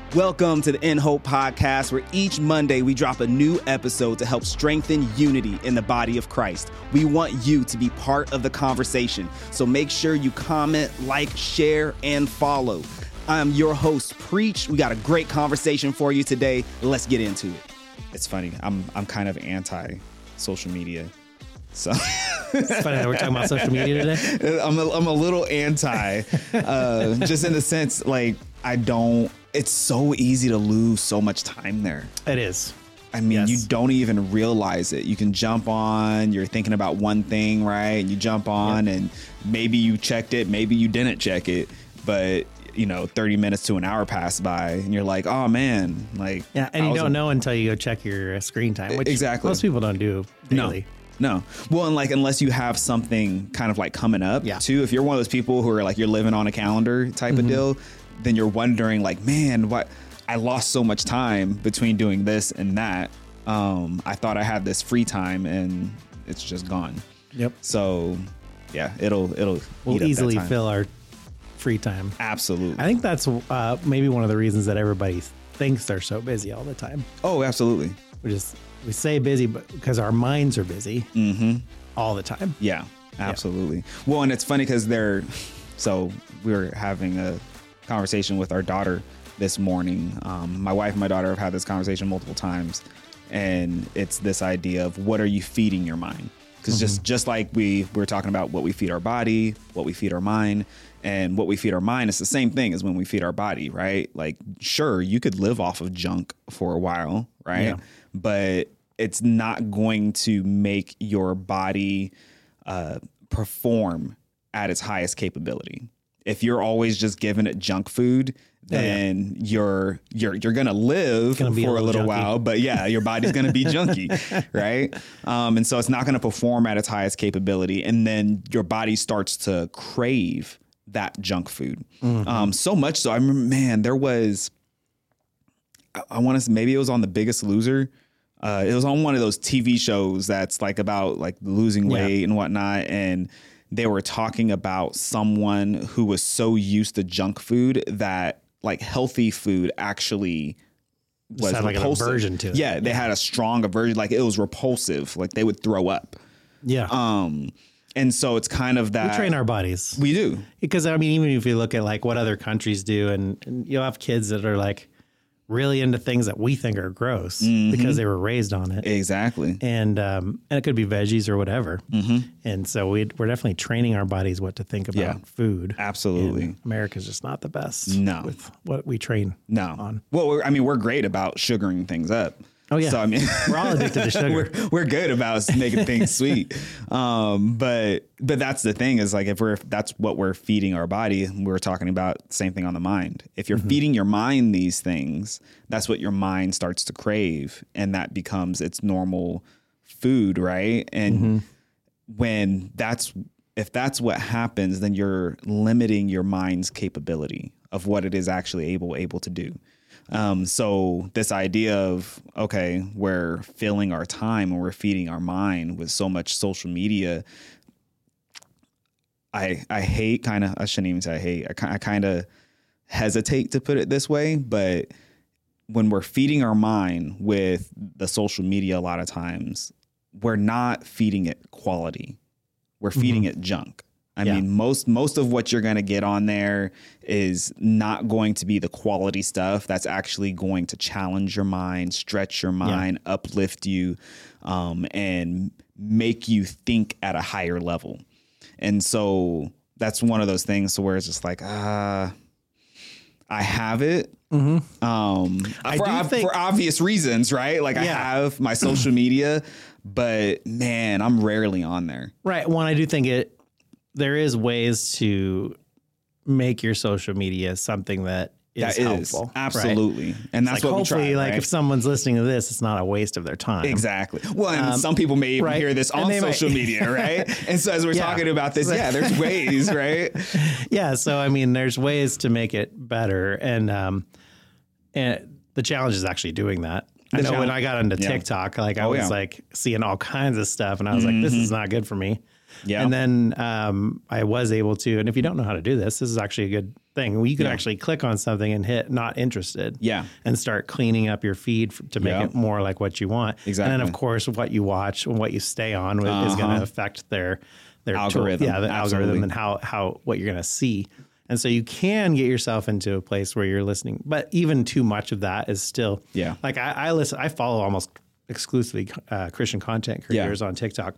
Welcome to the In Hope Podcast, where each Monday we drop a new episode to help strengthen unity in the body of Christ. We want you to be part of the conversation, so make sure you comment, like, share, and follow. I am your host, Preach. We got a great conversation for you today. Let's get into it. It's funny. I'm kind of anti-social media. So it's funny that we're talking about social media today. I'm a little anti, just in the sense, like, it's so easy to lose so much time there. It is. I mean, Yes. You don't even realize it. You can jump on, you're thinking about one thing, right? And you jump on and maybe you checked it, maybe you didn't check it, but 30 minutes to an hour pass by and you're like, oh man, like, and you don't know until you go check your screen time, which exactly most people don't do daily. No. Well, and like, unless you have something kind of like coming up too, if you're one of those people who are like, you're living on a calendar type of deal, then you're wondering like, man, what I lost so much time between doing this and that. I thought I had this free time and it's just gone. Yep. So yeah, we'll easily fill our free time. Absolutely. I think that's maybe one of the reasons that everybody thinks they're so busy all the time. Oh, absolutely. We say busy, but because our minds are busy all the time. Yeah, absolutely. Yeah. Well, and it's funny because so we were having a conversation with our daughter this morning. My wife and my daughter have had this conversation multiple times, and it's this idea of what are you feeding your mind? Because just like we're talking about what we feed our body, what we feed our mind, and what we feed our mind, it's the same thing as when we feed our body, right? Like, sure, you could live off of junk for a while, right? Yeah. But it's not going to make your body perform at its highest capability. If you're always just giving it junk food, then you're gonna live for a little while, but your body's gonna be junky, right? And so it's not gonna perform at its highest capability, and then your body starts to crave that junk food. So much so, I remember, man, there was, I want to say maybe it was on The Biggest Loser. It was on one of those TV shows that's like about like losing weight and whatnot, and they were talking about someone who was so used to junk food that like healthy food actually was had like an aversion to it. Yeah, they had a strong aversion, like it was repulsive, like they would throw up. Yeah. And so it's kind of that we train our bodies. We do. Because I mean, even if you look at like what other countries do, and you'll have kids that are like really into things that we think are gross because they were raised on it. Exactly. And it could be veggies or whatever. And so we're definitely training our bodies what to think about food. Absolutely. And America's just not the best with what we train on. Well, we're great about sugaring things up. Oh yeah. So I mean, we're all addicted to sugar. we're good about making things sweet. But that's the thing is like if that's what we're feeding our body, we're talking about same thing on the mind. If you're feeding your mind these things, that's what your mind starts to crave, and that becomes its normal food, right? And if that's what happens, then you're limiting your mind's capability of what it is actually able to do. So this idea of, okay, we're filling our time and we're feeding our mind with so much social media. I hate I shouldn't even say I hate. I kind of hesitate to put it this way, but when we're feeding our mind with the social media, a lot of times we're not feeding it quality. We're feeding it junk. I mean, most of what you're going to get on there is not going to be the quality stuff that's actually going to challenge your mind, stretch your mind, uplift you, and make you think at a higher level. And so that's one of those things where it's just like, I have it. For obvious reasons, right? Like I have my social media, but man, I'm rarely on there. Right. One, I do think there is ways to make your social media something that is helpful. Absolutely. Right? And that's like, what we try. Hopefully, like if someone's listening to this, it's not a waste of their time. Exactly. Well, and some people may even hear this on social media, right? And so as we're talking about this, there's ways, right? Yeah. So, I mean, there's ways to make it better. And the challenge is actually doing that. I know when I got into TikTok, like I was like seeing all kinds of stuff and I was like, this is not good for me. Yeah. And then I was able to, and if you don't know how to do this, this is actually a good thing. You could actually click on something and hit not interested. Yeah. And start cleaning up your feed to make it more like what you want. Exactly. And then, of course, what you watch and what you stay on is going to affect their algorithm. The algorithm and how what you're going to see. And so you can get yourself into a place where you're listening, but even too much of that is still like I follow almost exclusively Christian content creators on TikTok.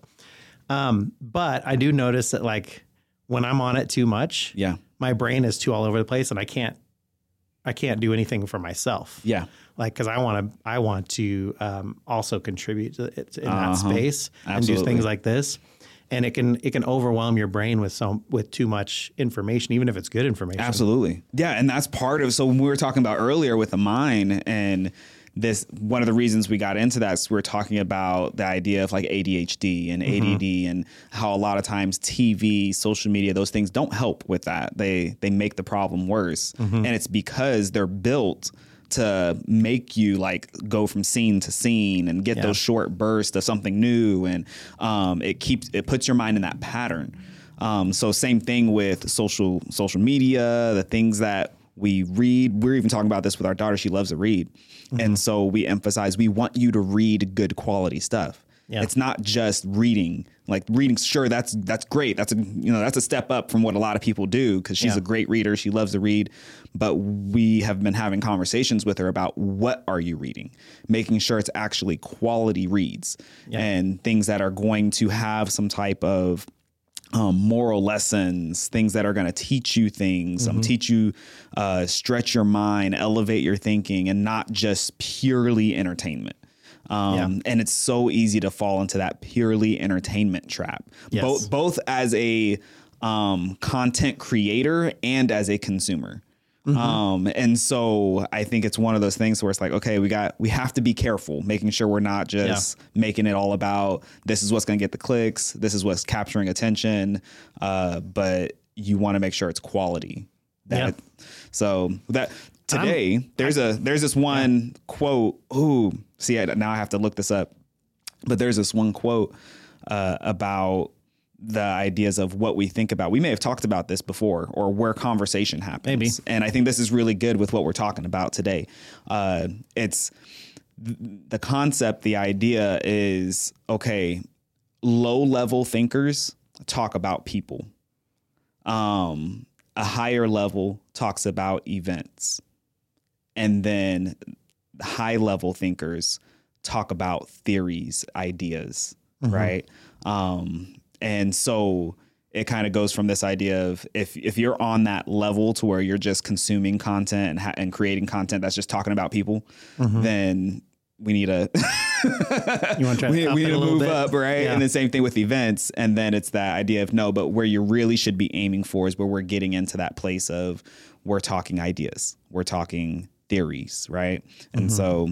But I do notice that like when I'm on it too much, my brain is too all over the place and I can't do anything for myself. Yeah. Like, cause I want to also contribute to it in that space and do things like this. And it can overwhelm your brain with too much information, even if it's good information. Absolutely. Yeah. And that's part of, so when we were talking about earlier with the mind and this, one of the reasons we got into that is we're talking about the idea of like ADHD and ADD and how a lot of times TV, social media, those things don't help with that. They make the problem worse. And it's because they're built to make you like go from scene to scene and get those short bursts of something new. And it puts your mind in that pattern. So same thing with social media, the things that we read. We're even talking about this with our daughter. She loves to read. And so we emphasize, we want you to read good quality stuff. Yeah. It's not just reading, like reading. Sure, that's great. That's a step up from what a lot of people do because she's a great reader. She loves to read. But we have been having conversations with her about what are you reading, making sure it's actually quality reads and things that are going to have some type of moral lessons, things that are going to teach you things, teach you, stretch your mind, elevate your thinking, and not just purely entertainment. And it's so easy to fall into that purely entertainment trap, both as a content creator and as a consumer. And so I think it's one of those things where it's like, okay, we have to be careful, making sure we're not just making it all about this is what's going to get the clicks. This is what's capturing attention. But you want to make sure it's quality. So that today there's this one quote. Now I have to look this up, but there's this one quote about the ideas of what we think about. We may have talked about this before or where conversation happens. Maybe. And I think this is really good with what we're talking about today. It's the concept, the idea is, okay, low level thinkers talk about people. A higher level talks about events. And then high level thinkers talk about theories, ideas, right? And so it kind of goes from this idea of if you're on that level to where you're just consuming content and creating content that's just talking about people, then we need to we need to move up, right? Yeah. And the same thing with events. And then it's that idea of but where you really should be aiming for is where we're getting into that place of we're talking ideas, we're talking theories, right? And so,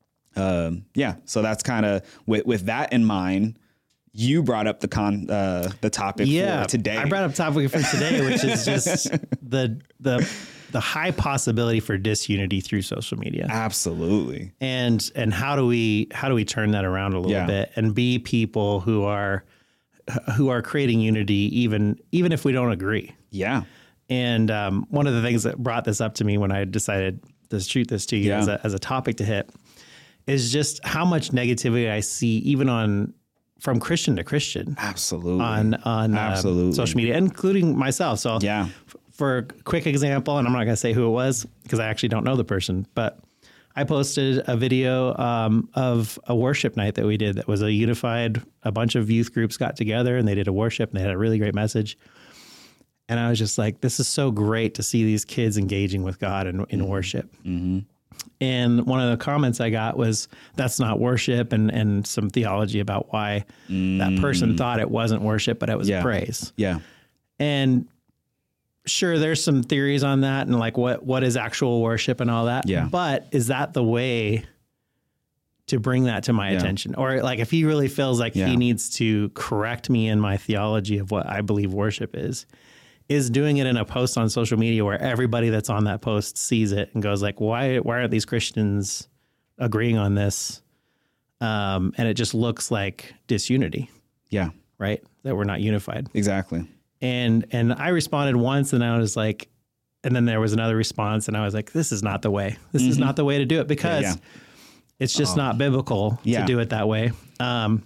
so that's kind of with that in mind. You brought up the topic for today. I brought up topic for today, which is just the high possibility for disunity through social media. Absolutely. And how do we turn that around a little bit and be people who are creating unity even if we don't agree. Yeah. And one of the things that brought this up to me when I decided to shoot this to you as a topic to hit is just how much negativity I see even from Christian to Christian. Absolutely. On social media, including myself. So for a quick example, and I'm not going to say who it was because I actually don't know the person, but I posted a video of a worship night that we did that was a bunch of youth groups got together and they did a worship and they had a really great message. And I was just like, this is so great to see these kids engaging with God in worship. And one of the comments I got was, that's not worship, and some theology about why that person thought it wasn't worship, but it was praise. Yeah. And sure, there's some theories on that and like what is actual worship and all that. Yeah. But is that the way to bring that to my attention? Or like if he really feels like he needs to correct me in my theology of what I believe worship is doing it in a post on social media where everybody that's on that post sees it and goes like, why aren't these Christians agreeing on this? And it just looks like disunity. Yeah. Right. That we're not unified. Exactly. And I responded once and I was like, and then there was another response, and I was like, this is not the way. This is not the way to do it, because it's just not biblical to do it that way. And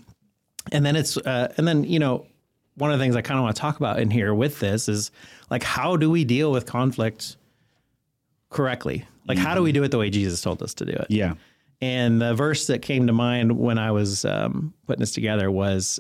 then, you know, one of the things I kind of want to talk about in here with this is like, how do we deal with conflict correctly? Like, how do we do it the way Jesus told us to do it? Yeah. And the verse that came to mind when I was putting this together was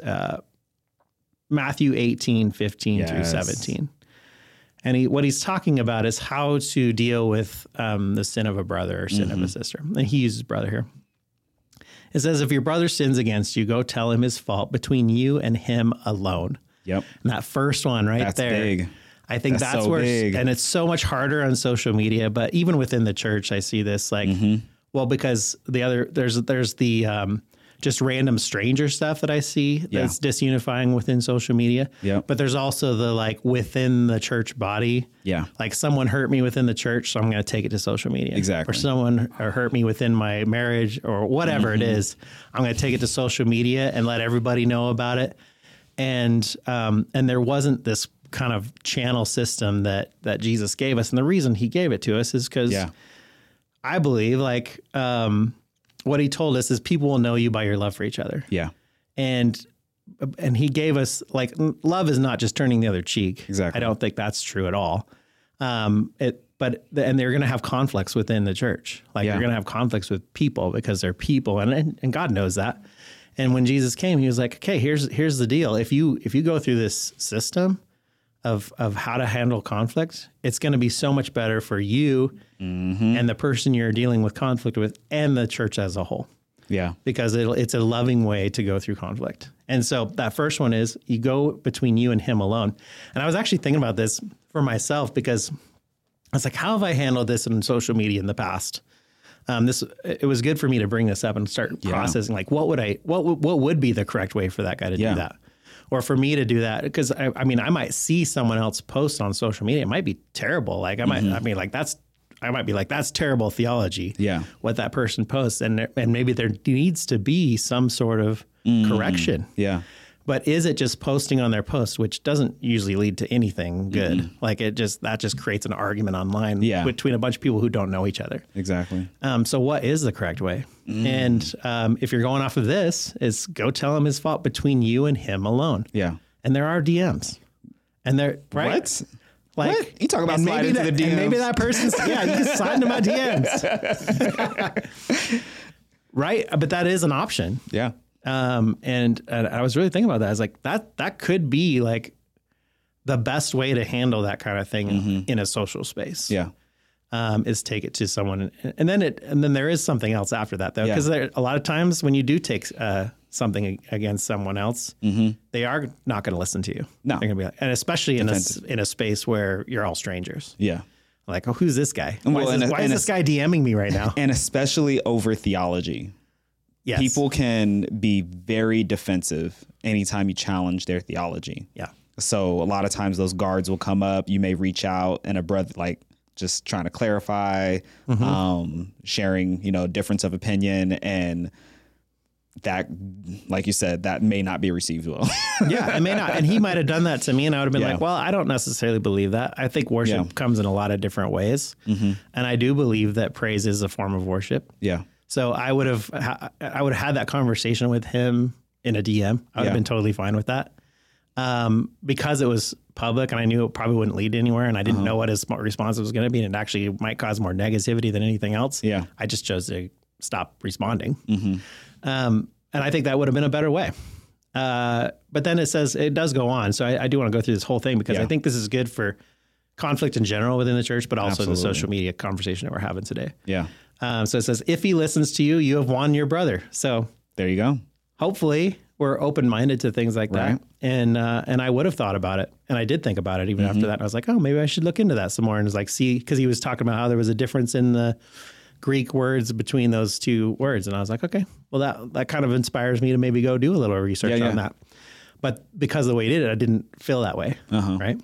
Matthew 18:15 through 17. And what he's talking about is how to deal with the sin of a brother or sin of a sister. And he uses brother here. It says, if your brother sins against you, go tell him his fault between you and him alone. Yep. And that first one that's there. Big. I think that's so where, big. And it's so much harder on social media, but even within the church, I see this like, well, because there's the just random stranger stuff that I see that's disunifying within social media. Yeah. But there's also the like within the church body. Yeah. Like someone hurt me within the church, so I'm going to take it to social media. Exactly. Or someone hurt me within my marriage or whatever it is. I'm going to take it to social media and let everybody know about it. And there wasn't this kind of channel system that Jesus gave us. And the reason he gave it to us is because I believe like, what he told us is people will know you by your love for each other. Yeah. And he gave us like, love is not just turning the other cheek. Exactly. I don't think that's true at all. And they're going to have conflicts within the church. Like you're going to have conflicts with people because they're people and God knows that. And when Jesus came, he was like, okay, here's the deal. If you go through this system of how to handle conflict, it's going to be so much better for you and the person you're dealing with conflict with and the church as a whole. Yeah. Because it's a loving way to go through conflict. And so that first one is you go between you and him alone. And I was actually thinking about this for myself because I was like, how have I handled this in social media in the past? It was good for me to bring this up and start processing like, what would be the correct way for that guy to do that? Or for me to do that, because I might see someone else post on social media. It might be terrible. Like I might be like, that's terrible theology. Yeah, what that person posts, and maybe there needs to be some sort of correction. Yeah, but is it just posting on their post, which doesn't usually lead to anything good? Like that just creates an argument online between a bunch of people who don't know each other. Exactly. So what is the correct way? And if you're going off of this, is go tell him his fault between you and him alone. Yeah. And there are DMs. And they're right. What? Like what? You talk about sliding into the DMs. And maybe that person's you can slide into my DMs. Right? But that is an option. Yeah. And I was really thinking about that. I was like, that could be like the best way to handle that kind of thing in a social space. Yeah. Is take it to someone, and then there is something else after that though, because a lot of times when you do take something against someone else, they are not going to listen to you. No, they're going to be like, and especially in a space where you're all strangers. Yeah, like, oh, who's this guy? Why is this guy DMing me right now? And especially over theology. Yes. People can be very defensive anytime you challenge their theology. Yeah. So a lot of times those guards will come up. You may reach out, and a brother like. Just trying to clarify, sharing, difference of opinion, and that, like you said, that may not be received well. Yeah, it may not. And he might have done that to me, and I would have been like, well, I don't necessarily believe that. I think worship comes in a lot of different ways. And I do believe that praise is a form of worship. Yeah. So I would have had that conversation with him in a DM. I would have been totally fine with that. Because it was public and I knew it probably wouldn't lead anywhere, and I didn't know what his response was going to be, and it actually might cause more negativity than anything else. Yeah. I just chose to stop responding. And I think that would have been a better way. But then it does go on. So I do want to go through this whole thing because I think this is good for conflict in general within the church, but also the social media conversation that we're having today. Yeah. So it says, if he listens to you, you have won your brother. So there you go. Hopefully we're open-minded to things like that. And I would have thought about it. And I did think about it even after that. And I was like, oh, maybe I should look into that some more. And it's like, because he was talking about how there was a difference in the Greek words between those two words. And I was like, okay, well, that kind of inspires me to maybe go do a little research on that. But because of the way he did it, I didn't feel that way. Right.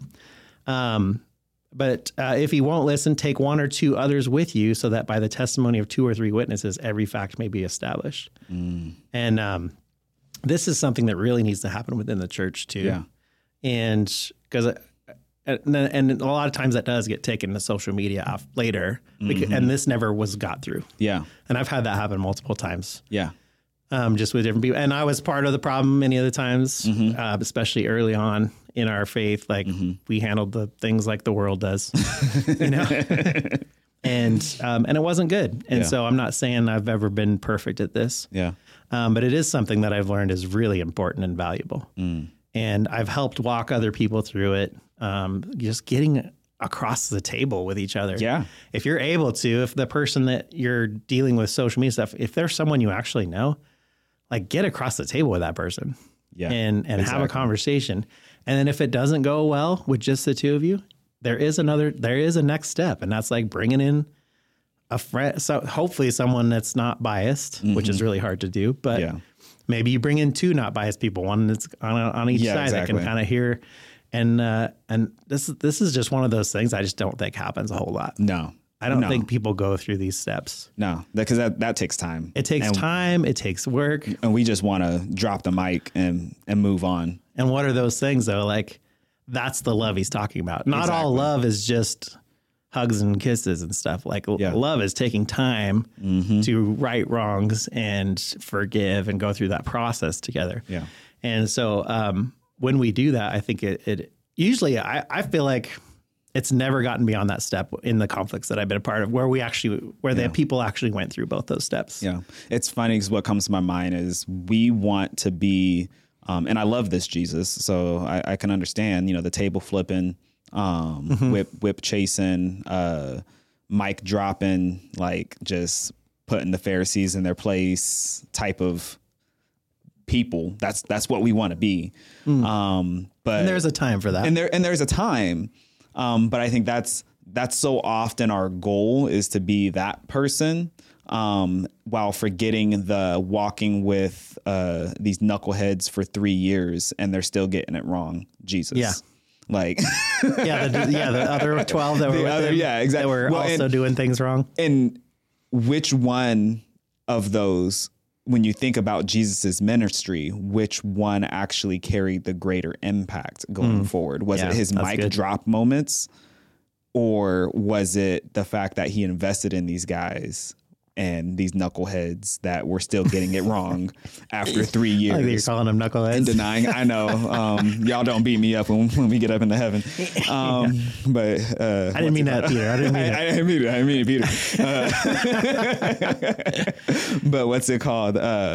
But if he won't listen, take one or two others with you so that by the testimony of 2 or 3 witnesses, every fact may be established. And this is something that really needs to happen within the church too. Yeah. And because and a lot of times that does get taken to social media off later, and this never was got through. Yeah. And I've had that happen multiple times. Yeah. Just with different people. And I was part of the problem many other times, especially early on in our faith. Like we handled the things like the world does, you know, and it wasn't good. And so I'm not saying I've ever been perfect at this. Yeah. But it is something that I've learned is really important and valuable. And I've helped walk other people through it. Just getting across the table with each other. Yeah. If you're able to, if the person that you're dealing with social media stuff, if there's someone you actually know, like get across the table with that person and have a conversation. And then if it doesn't go well with just the two of you, there is a next step. And that's like bringing in a friend. So hopefully someone that's not biased, which is really hard to do, but maybe you bring in two not biased people, one that's on each side that can kind of hear. And this is just one of those things I just don't think happens a whole lot. No. I don't think people go through these steps. No, because that takes time. It takes time. It takes work. And we just want to drop the mic and move on. And what are those things, though? Like, that's the love he's talking about. Not all love is just hugs and kisses and stuff. Like, love is taking time to right wrongs and forgive and go through that process together. Yeah. And so when we do that, I think it usually, I feel like it's never gotten beyond that step in the conflicts that I've been a part of where the people actually went through both those steps. Yeah. It's funny because what comes to my mind is we want to be, and I love this Jesus, so I can understand, the table flipping, whip chasing, mic dropping, like just putting the Pharisees in their place type of people. That's what we want to be. But there's a time for that. And there's a time. But I think that's so often our goal is to be that person, while forgetting the walking with these knuckleheads for 3 years and they're still getting it wrong. Jesus. Yeah. Like, the other 12 that were exactly. That were also doing things wrong. And which one of those, when you think about Jesus's ministry, which one actually carried the greater impact going forward? Was it his mic drop moments, or was it the fact that he invested in these guys and these knuckleheads that were still getting it wrong after 3 years? I think you're calling them knuckleheads. And denying. I know. Y'all don't beat me up when we get up into heaven. But I didn't mean that, Peter. I didn't mean it, Peter. But what's it called?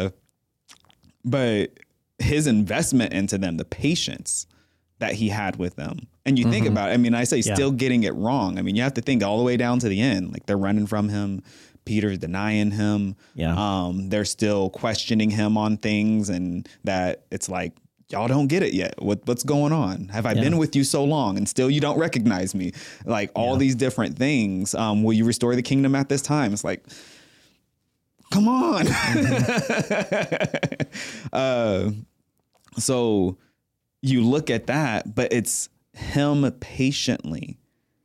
But his investment into them, the patience that he had with them. And you think about it, I mean, I say still getting it wrong. I mean, you have to think all the way down to the end. Like, they're running from him. Peter's denying him. Yeah. They're still questioning him on things, and that it's like, y'all don't get it yet. What's going on? Have I been with you so long and still you don't recognize me? Like, all these different things. Will you restore the kingdom at this time? It's like, come on. So you look at that, but it's him patiently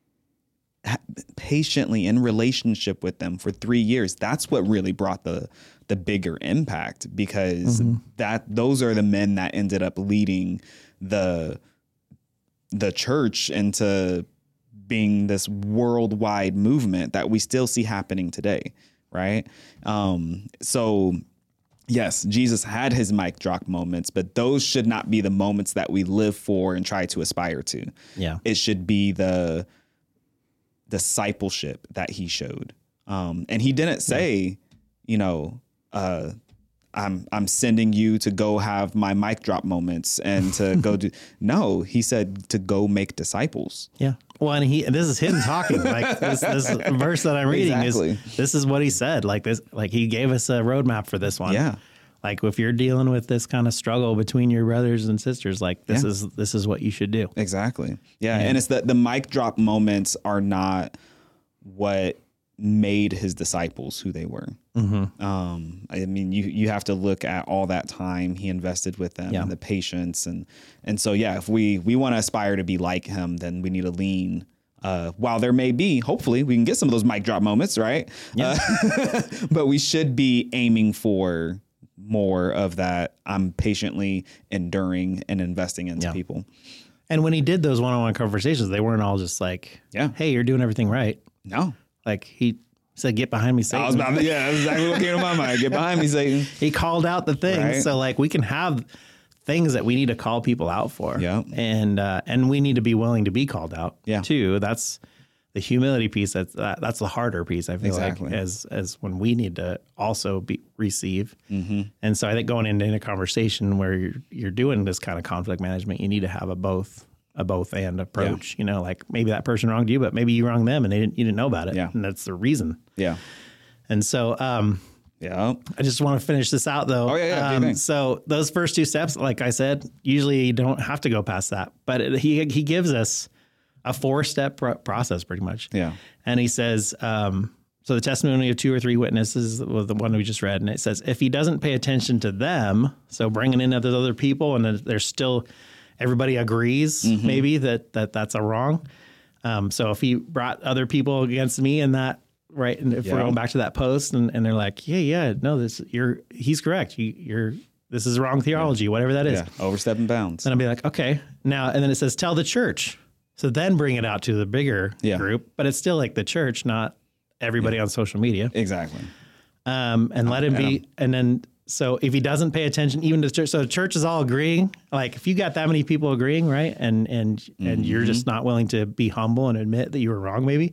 in relationship with them for 3 years. That's what really brought the bigger impact, because those are the men that ended up leading the church into being this worldwide movement that we still see happening today. Right. So yes, Jesus had his mic drop moments, but those should not be the moments that we live for and try to aspire to. Yeah. It should be the discipleship that he showed. And he didn't say, I'm sending you to go have my mic drop moments and to go do. No, he said to go make disciples. Yeah. Well, and this is him talking. Like this verse that I'm reading this is what he said. Like this, like he gave us a roadmap for this one. Yeah. Like if you're dealing with this kind of struggle between your brothers and sisters, like this is what you should do. Exactly. Yeah. And it's the mic drop moments are not what made his disciples who they were. I mean, you have to look at all that time he invested with them and the patience. And so, if we want to aspire to be like him, then we need to lean, while there may be, hopefully we can get some of those mic drop moments, right? Yeah. But we should be aiming for more of that. I'm patiently enduring and investing into people. And when he did those one-on-one conversations, they weren't all just like, hey, you're doing everything right. No. Like he said, get behind me, Satan. I was about to, that's exactly what came to my mind. Get behind me, Satan. He called out the things. Right? So like we can have things that we need to call people out for. Yeah. And we need to be willing to be called out too. That's the humility piece. That's the harder piece. I feel like as when we need to also receive. Mm-hmm. And so I think going into a conversation where you're doing this kind of conflict management, you need to have a both and approach. You know, like maybe that person wronged you, but maybe you wronged them and you didn't know about it. Yeah. And that's the reason. Yeah. And so, I just want to finish this out though. Oh yeah. So those first two steps, like I said, usually you don't have to go past that, but he gives us a 4-step process pretty much. Yeah. And he says, so the testimony of 2 or 3 witnesses was the one we just read. And it says, if he doesn't pay attention to them, so bringing in other people and then there's still, everybody agrees maybe that's a wrong. So if he brought other people against me in that, right. And if we're going back to that post and they're like, no, he's correct. This is wrong theology, whatever that is. Yeah. Overstepping bounds. And I'll be like, okay, now, and then it says, tell the church. So then bring it out to the bigger group, but it's still like the church, not everybody on social media. Exactly. And let him be. And then, so if he doesn't pay attention, even to church, so the church is all agreeing, like if you got that many people agreeing, right. And you're just not willing to be humble and admit that you were wrong, maybe.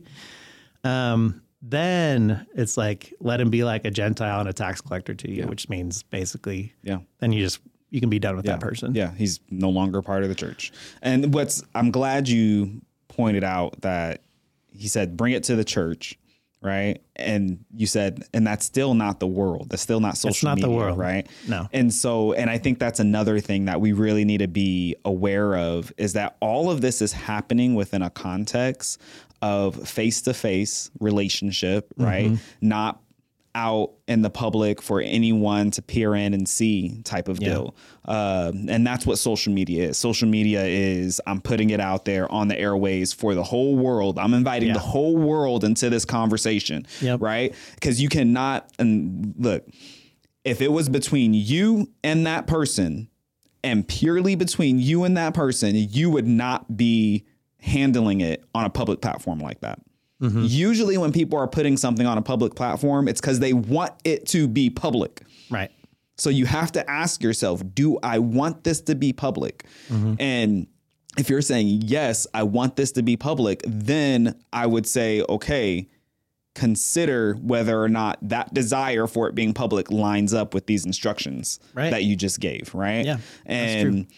Then it's like, let him be like a Gentile and a tax collector to you, which means basically, then you can be done with that person. Yeah. He's no longer part of the church. And I'm glad you pointed out that he said, bring it to the church. Right. And you said, and that's still not the world. That's still not social media. It's not the world. Right. No. And I think that's another thing that we really need to be aware of is that all of this is happening within a context of face-to-face relationship, right? Not out in the public for anyone to peer in and see type of deal. And that's what social media is. Social media is I'm putting it out there on the airways for the whole world. I'm inviting the whole world into this conversation, right? Because you cannot, and look, if it was between you and that person and purely between you and that person, you would not be handling it on a public platform like that. Usually when people are putting something on a public platform, it's because they want it to be public. Right. So you have to ask yourself, do I want this to be public? And if you're saying, yes, I want this to be public, then I would say, okay, consider whether or not that desire for it being public lines up with these instructions that you just gave. Right. Yeah. And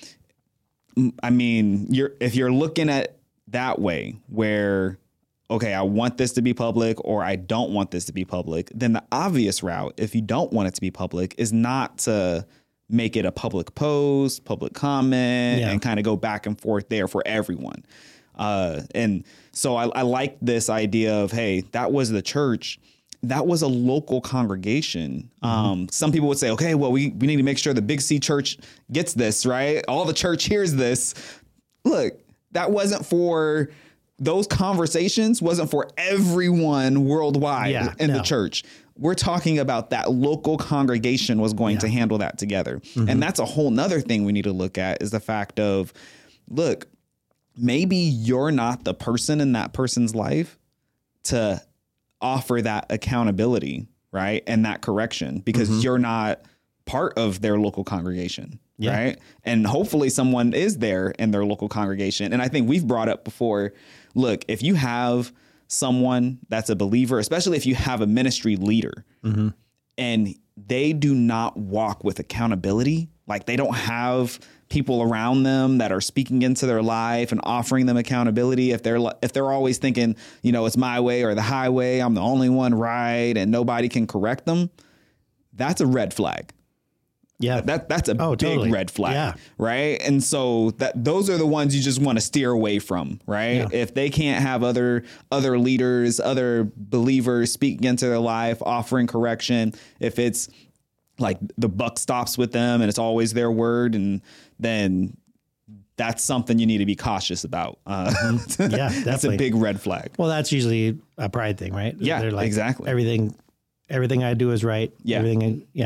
I mean, if you're looking at that way where, okay, I want this to be public or I don't want this to be public, then the obvious route, if you don't want it to be public, is not to make it a public post, public comment, and kind of go back and forth there for everyone. And so I like this idea of, hey, that was the church. That was a local congregation. Some people would say, okay, well, we need to make sure the Big C church gets this, right? All the church hears this. Look, that wasn't for... Those conversations wasn't for everyone worldwide in the church. We're talking about that local congregation was going to handle that together. And that's a whole nother thing we need to look at is the fact of, look, maybe you're not the person in that person's life to offer that accountability, right? And that correction because you're not part of their local congregation. Right. And hopefully someone is there in their local congregation. And I think we've brought up before, look, if you have someone that's a believer, especially if you have a ministry leader and they do not walk with accountability, like they don't have people around them that are speaking into their life and offering them accountability. If they're always thinking, you know, it's my way or the highway, I'm the only one right and nobody can correct them. That's a red flag. Yeah, that's a big red flag, right? And so those are the ones you just want to steer away from, right? Yeah. If they can't have other leaders, other believers speaking into their life, offering correction, if it's like the buck stops with them and it's always their word, and then that's something you need to be cautious about. That's a big red flag. Well, that's usually a pride thing, right? Yeah, they're like, exactly. Everything I do is right. Yeah. Everything.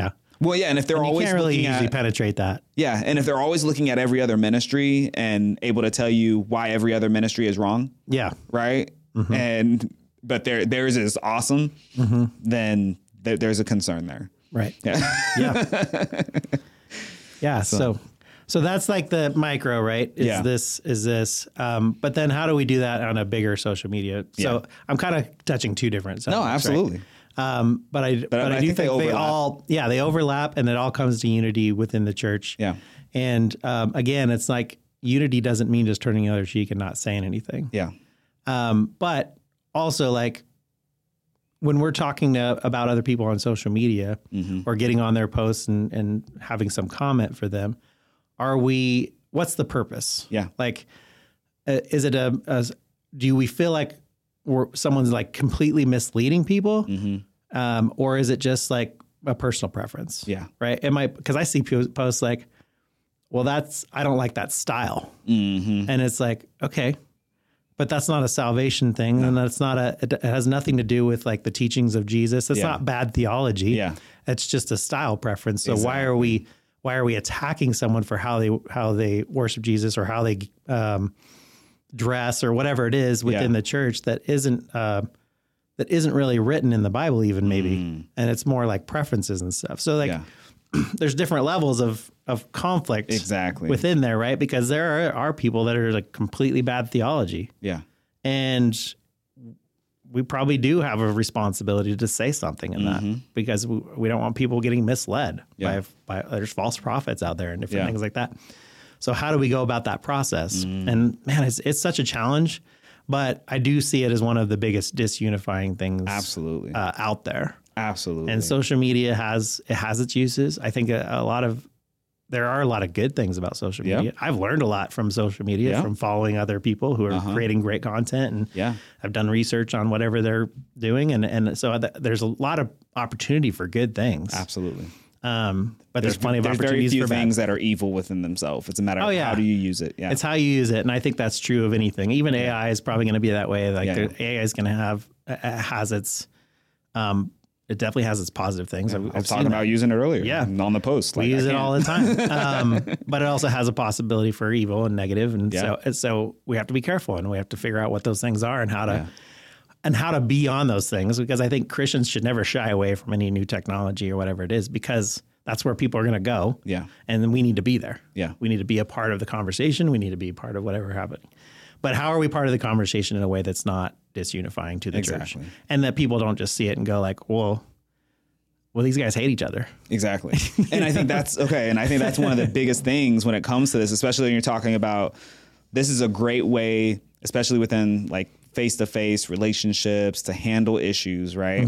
Well, yeah, and if they're always can't really looking usually at, penetrate that. yeah, and if they're always looking at every other ministry and able to tell you why every other ministry is wrong, Yeah. right? And but theirs is awesome, then there's a concern there. Right. Yeah. Yeah. Yeah. So that's like the micro, right? Is this, but then how do we do that on a bigger social media? So I'm kind of touching two different subjects. No, absolutely. Right? But I do think they overlap, and it all comes to unity within the church. Yeah. And again, it's like unity doesn't mean just turning the other cheek and not saying anything. Yeah. But also, like, when we're talking about other people on social media or getting on their posts and having some comment for them, what's the purpose? Yeah. Like, is it do we feel like someone's like completely misleading people? Or is it just like a personal preference? Yeah. Right. Because I see posts like, well, I don't like that style. And it's like, okay, but that's not a salvation thing. No. And it has nothing to do with like the teachings of Jesus. It's not bad theology. Yeah. It's just a style preference. So why are we attacking someone for how they worship Jesus or how they dress or whatever it is within the church that isn't really written in the Bible even maybe. And it's more like preferences and stuff. So like there's different levels of conflict within there, right? Because there are people that are like completely bad theology. Yeah. And we probably do have a responsibility to say something in that because we don't want people getting misled by there's false prophets out there and different things like that. So how do we go about that process? And man, it's such a challenge, but I do see it as one of the biggest disunifying things out there. Absolutely. And social media has its uses. I think there are a lot of good things about social media. Yep. I've learned a lot from social media from following other people who are creating great content, and I've done research on whatever they're doing. And so there's a lot of opportunity for good things. Absolutely. But there's plenty of opportunities very few for things that are evil within themselves. It's a matter of how do you use it. Yeah. It's how you use it. And I think that's true of anything. Even AI is probably going to be that way. Like AI is going to it definitely has its positive things. I was talking about using it earlier on the post. We use it all the time. But it also has a possibility for evil and negative. And so we have to be careful, and we have to figure out what those things are and how to be on those things, because I think Christians should never shy away from any new technology or whatever it is, because that's where people are going to go. Yeah. And then we need to be there. Yeah. We need to be a part of the conversation. We need to be a part of whatever happening. But how are we part of the conversation in a way that's not disunifying to the church? And that people don't just see it and go like, well, these guys hate each other. Exactly. And I think that's okay. And I think that's one of the biggest things when it comes to this, especially when you're talking about, this is a great way, especially within like face-to-face relationships, to handle issues, right?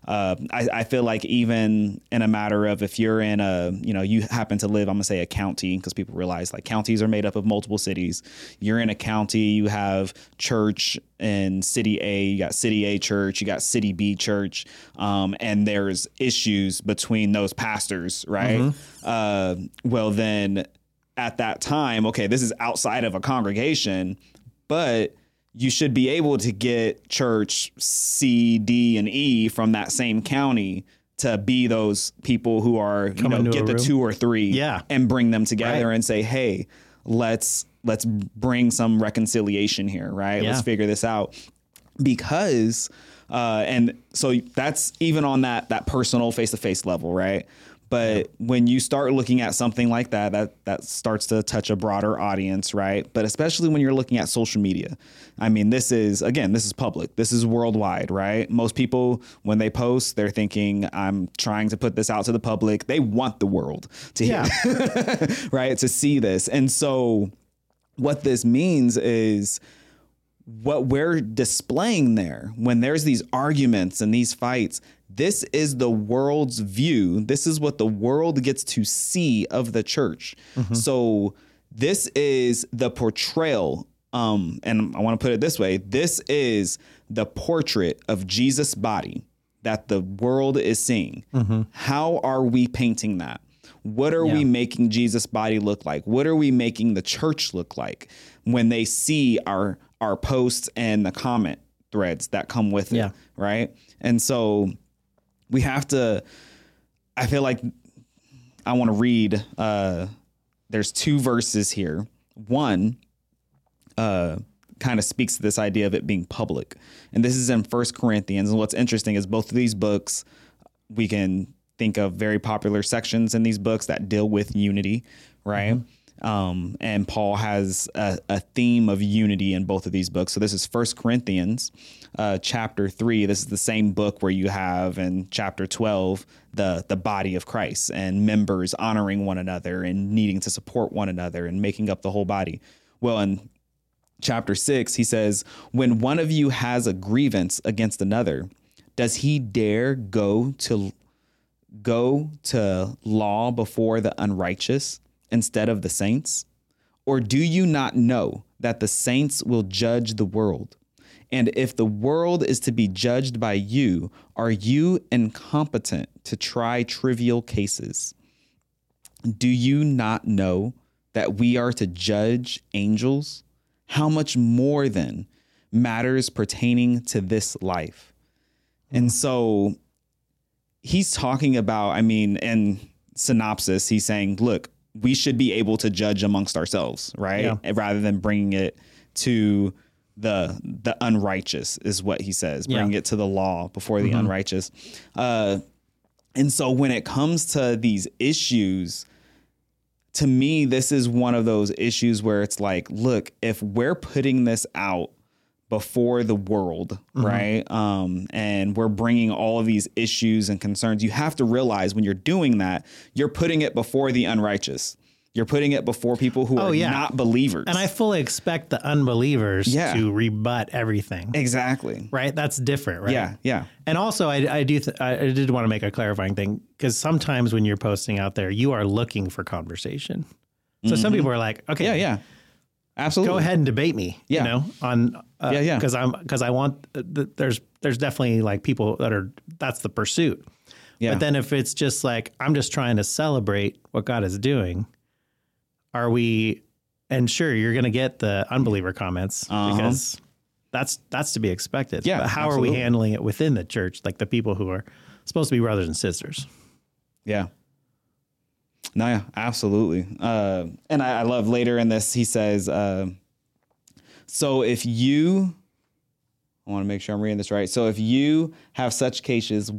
I feel like even in a matter of, if you're in you happen to live, I'm gonna say a county, because people realize like counties are made up of multiple cities. You're in a county, you have church in city A, you got city A church, you got city B church, and there's issues between those pastors, right? Well, then at that time, okay, this is outside of a congregation, but you should be able to get church C, D, and E from that same county to be those people who are, get the 2 or 3 and bring them together and say, hey, let's bring some reconciliation here, right? Let's figure this out. Because, and so that's even on that personal face-to-face level, right? But when you start looking at something like that starts to touch a broader audience, right? But especially when you're looking at social media. I mean, this is public. This is worldwide, right? Most people, when they post, they're thinking, I'm trying to put this out to the public. They want the world to hear, right? To see this. And so what this means is, what we're displaying there, when there's these arguments and these fights, this is the world's view. This is what the world gets to see of the church. So this is the portrayal. And I want to put it this way. This is the portrait of Jesus' body that the world is seeing. How are we painting that? What are we making Jesus' body look like? What are we making the church look like when they see our posts and the comment threads that come with it, right? And so we have to, I feel like I want to read, there's 2 verses here. One kind of speaks to this idea of it being public. And this is in 1 Corinthians. And what's interesting is both of these books, we can think of very popular sections in these books that deal with unity, right? And Paul has a theme of unity in both of these books. So this is 1 Corinthians chapter 3. This is the same book where you have in chapter 12 the body of Christ and members honoring one another and needing to support one another and making up the whole body. Well, in chapter 6, he says, when one of you has a grievance against another, does he dare go to law before the unrighteous instead of the saints? Or do you not know that the saints will judge the world? And if the world is to be judged by you, are you incompetent to try trivial cases? Do you not know that we are to judge angels? How much more then matters pertaining to this life? And so he's talking about, I mean, in synopsis, he's saying, look, we should be able to judge amongst ourselves, right? Yeah. Rather than bringing it to the unrighteous is what he says, bring it to the law before the unrighteous. And so when it comes to these issues, to me, this is one of those issues where it's like, look, if we're putting this out before the world, right? And we're bringing all of these issues and concerns, you have to realize when you're doing that, you're putting it before the unrighteous. You're putting it before people who are not believers. And I fully expect the unbelievers to rebut everything. Exactly. Right? That's different, right? Yeah, yeah. And also, I did want to make a clarifying thing, because sometimes when you're posting out there, you are looking for conversation. So some people are like, okay. Yeah. Absolutely. Go ahead and debate me, you know, on, because I want, there's definitely like people that's the pursuit. Yeah. But then if it's just like, I'm just trying to celebrate what God is doing, and sure, you're going to get the unbeliever comments because that's to be expected. Yeah. But how are we handling it within the church? Like the people who are supposed to be brothers and sisters. Yeah. No, yeah, absolutely. And I love later in this, he says, so if you, I want to make sure I'm reading this right. So if you have such cases,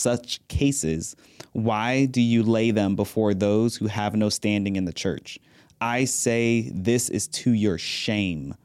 why do you lay them before those who have no standing in the church? I say this is to your shame.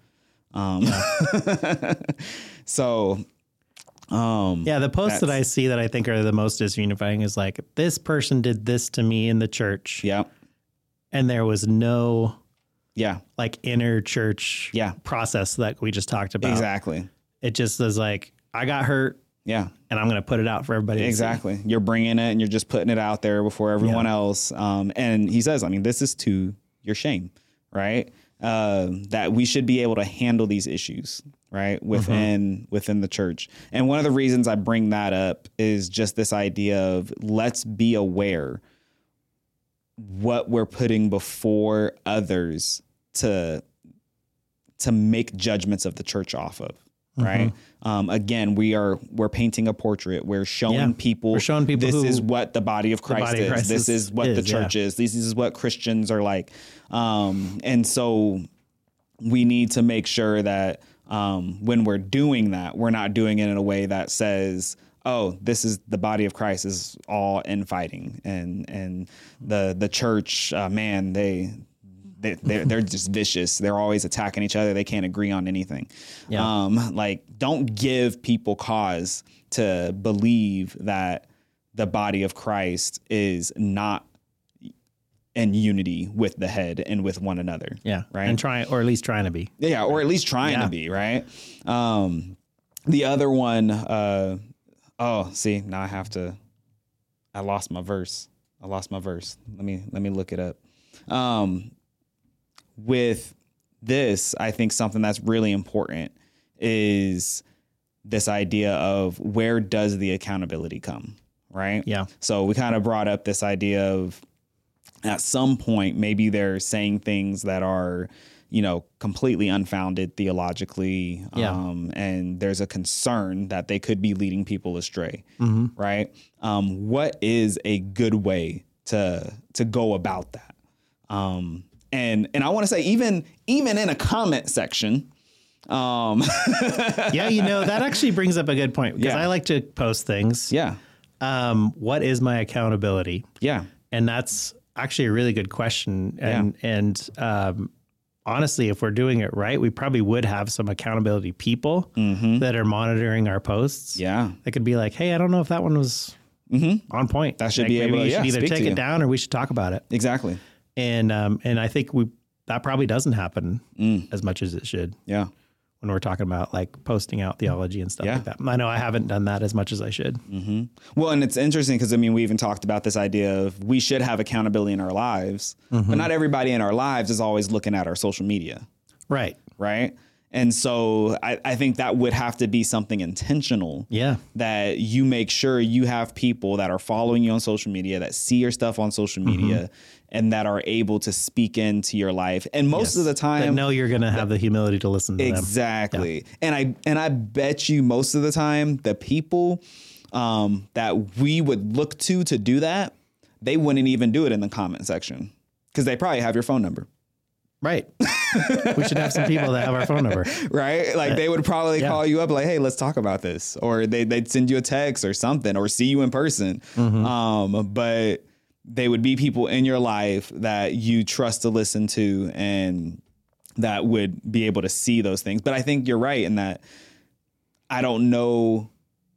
So, the posts that I see that I think are the most disunifying is like, this person did this to me in the church. Yeah. And there was no like inner church process that we just talked about. Exactly. It just is like, I got hurt. Yeah. And I'm going to put it out for everybody. Exactly. You're bringing it and you're just putting it out there before everyone else. And he says, I mean, this is to your shame, right? That we should be able to handle these issues, right? Within the church. And one of the reasons I bring that up is just this idea of let's be aware what we're putting before others to make judgments of the church off of. Right. Again, we're painting a portrait. We're showing people this is what the body of Christ is. This is what the church is. This is what Christians are like. And so we need to make sure that when we're doing that, we're not doing it in a way that says, oh, this is the body of Christ is all infighting and the church, man, they're just vicious. They're always attacking each other. They can't agree on anything. Yeah. Like, don't give people cause to believe that the body of Christ is not in unity with the head and with one another. Yeah. Right. And or at least trying to be. Yeah. Or at least trying to be. Right. The other one, now I lost my verse. Let me look it up. With this, I think something that's really important is this idea of where does the accountability come, right? Yeah. So we kind of brought up this idea of at some point, maybe they're saying things that are, completely unfounded theologically. And there's a concern that they could be leading people astray, right? What is a good way to go about that. And I want to say even in a comment section. Yeah, that actually brings up a good point because I like to post things. Yeah. What is my accountability? Yeah. And that's actually a really good question. And honestly, if we're doing it right, we probably would have some accountability people that are monitoring our posts. Yeah. That could be like, hey, I don't know if that one was on point. That should be able to, maybe you should either take it down or we should talk about it. Exactly. And I think that probably doesn't happen as much as it should. Yeah. When we're talking about like posting out theology and stuff like that. I know I haven't done that as much as I should. Mm-hmm. Well, and it's interesting because, we even talked about this idea of we should have accountability in our lives, but not everybody in our lives is always looking at our social media. Right. Right. And so I think that would have to be something intentional. Yeah. That you make sure you have people that are following you on social media, that see your stuff on social media, and that are able to speak into your life. And most of the time, that know you're going to have the humility to listen to them. Exactly. Yeah. And I bet you most of the time, the people that we would look to do that, they wouldn't even do it in the comment section because they probably have your phone number. Right. We should have some people that have our phone number. Right. Like they would probably call you up like, hey, let's talk about this. Or they'd send you a text or something or see you in person. But they would be people in your life that you trust to listen to and that would be able to see those things. But I think you're right in that I don't know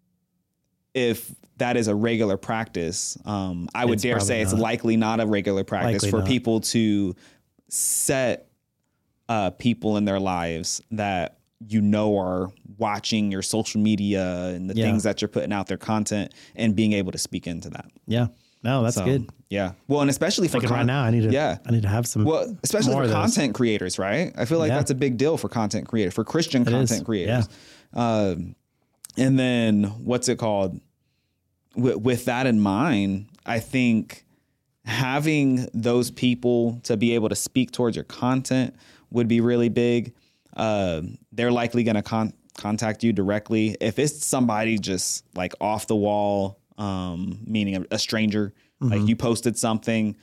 if that is a regular practice. I would dare say it's likely not a regular practice for people to set people in their lives that are watching your social media and the things that you're putting out, their content, and being able to speak into that. Yeah. No, that's good. Yeah. Well, and especially for right now, I need to have some. Well, especially for content creators, right? I feel like that's a big deal for content creators, for Christian content creators. Yeah. And then what's it called? With that in mind, I think having those people to be able to speak towards your content would be really big. They're likely going to contact you directly. If it's somebody just like off the wall, meaning a stranger, like you posted something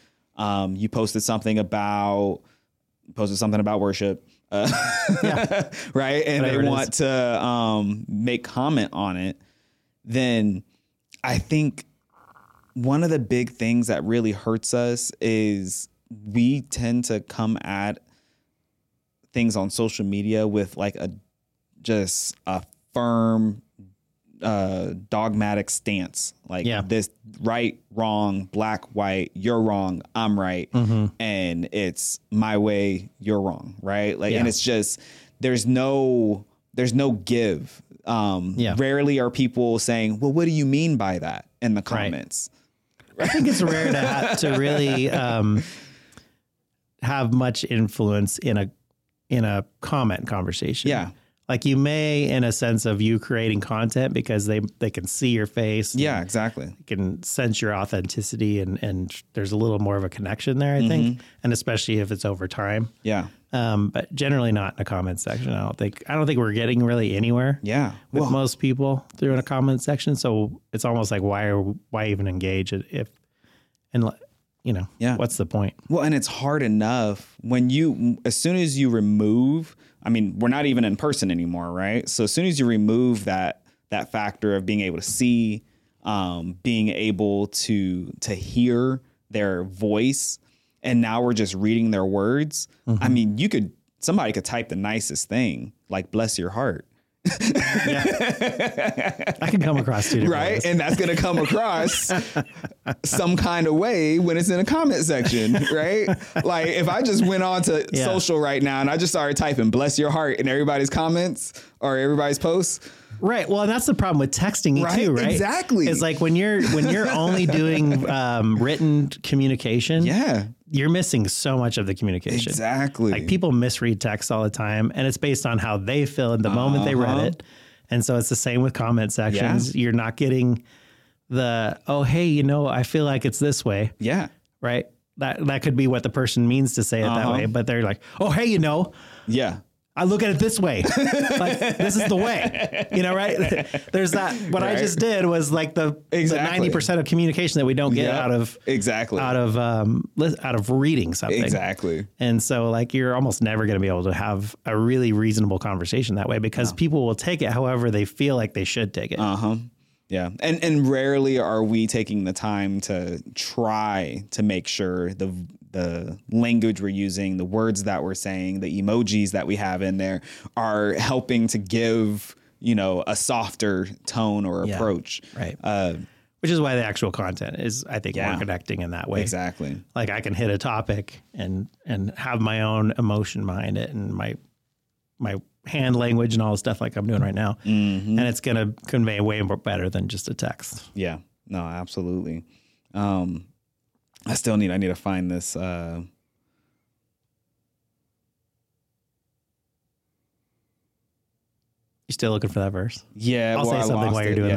about worship, right? And whatever they want to make comment on it, then I think one of the big things that really hurts us is we tend to come at things on social media with like a firm, dogmatic stance. Like this right, wrong, black, white, you're wrong, I'm right. And it's my way, you're wrong. Right. Like, and it's just, there's no give. Rarely are people saying, well, what do you mean by that in the comments? I think it's rare to really have much influence in a comment conversation. Yeah. Like you may, in a sense of you creating content because they can see your face. Yeah, exactly. Can sense your authenticity and there's a little more of a connection there, I think. And especially if it's over time. Yeah. But generally not in a comment section. I don't think we're getting really anywhere. Yeah. With most people through in a comment section. So it's almost like why even engage what's the point? Well, and it's hard enough as soon as you remove, we're not even in person anymore, right? So as soon as you remove that factor of being able to see, being able to hear their voice, and now we're just reading their words. Somebody could type the nicest thing, like bless your heart. I can come across two different ways. And that's going to come across some kind of way when it's in a comment section, right? Like if I just went on to social right now and I just started typing bless your heart in everybody's comments or everybody's posts. Right. Well, and that's the problem with texting too, right? Exactly. It's like when you're only doing written communication. Yeah. You're missing so much of the communication. Exactly. Like people misread text all the time, and it's based on how they feel in the moment they read it. And so it's the same with comment sections. Yeah. You're not getting the, oh, hey, I feel like it's this way. Yeah. Right. That could be what the person means to say it that way, but they're like, oh, hey, Yeah. I look at it this way. Like, this is the way, right? There's that. What I just did was like the 90% of communication that we don't get out of reading something. Exactly. And so like, you're almost never going to be able to have a really reasonable conversation that way because people will take it however they feel like they should take it. Yeah. And rarely are we taking the time to try to make sure the language we're using, the words that we're saying, the emojis that we have in there are helping to give, a softer tone or approach. Right. Which is why the actual content is, I think, more connecting in that way. Exactly. Like I can hit a topic and have my own emotion behind it and my hand language and all the stuff like I'm doing right now. And it's going to convey way more better than just a text. Yeah, no, absolutely. I need to find this. You still looking for that verse? Yeah. I'll say something while you're doing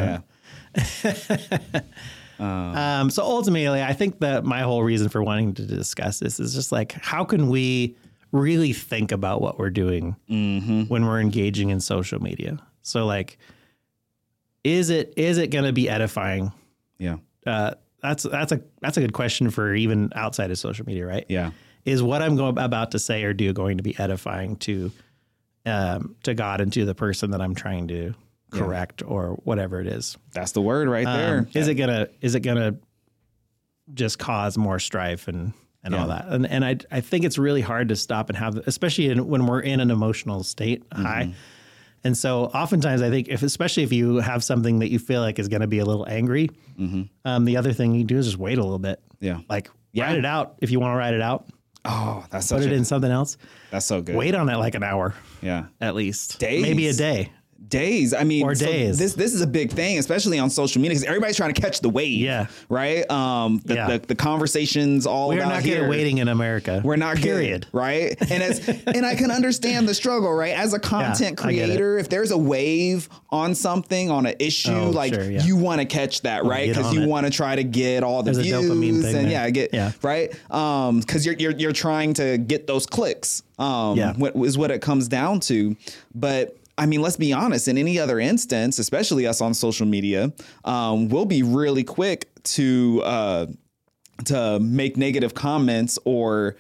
that. So ultimately, I think that my whole reason for wanting to discuss this is just like, how can we really think about what we're doing when we're engaging in social media? So like, is it going to be edifying? Yeah. That's a good question for even outside of social media, right? Yeah. Is what I'm about to say or do going to be edifying to God and to the person that I'm trying to correct or whatever it is? That's the word right there. Is it gonna just cause more strife and all that? And I think it's really hard to stop and have, especially when we're in an emotional state high. And so oftentimes I think especially if you have something that you feel like is going to be a little angry, the other thing you do is just wait a little bit. Yeah. Like write it out. If you want to write it out. Oh, put it in something else. That's so good. Wait on it like an hour. Yeah. At least. Days. Maybe a day. Days. I mean, or days. This is a big thing, especially on social media, because everybody's trying to catch the wave. Yeah. Right. The conversations all we're about not here. Good at waiting in America. We're not period. Good, right. And I can understand the struggle, right? As a content creator, if there's a wave on something, on an issue, you want to catch that, right? Because you want to try to get all the views and right. Because you're trying to get those clicks. What is what it comes down to, but. I mean, let's be honest, in any other instance, especially us on social media, we'll be really quick to make negative comments or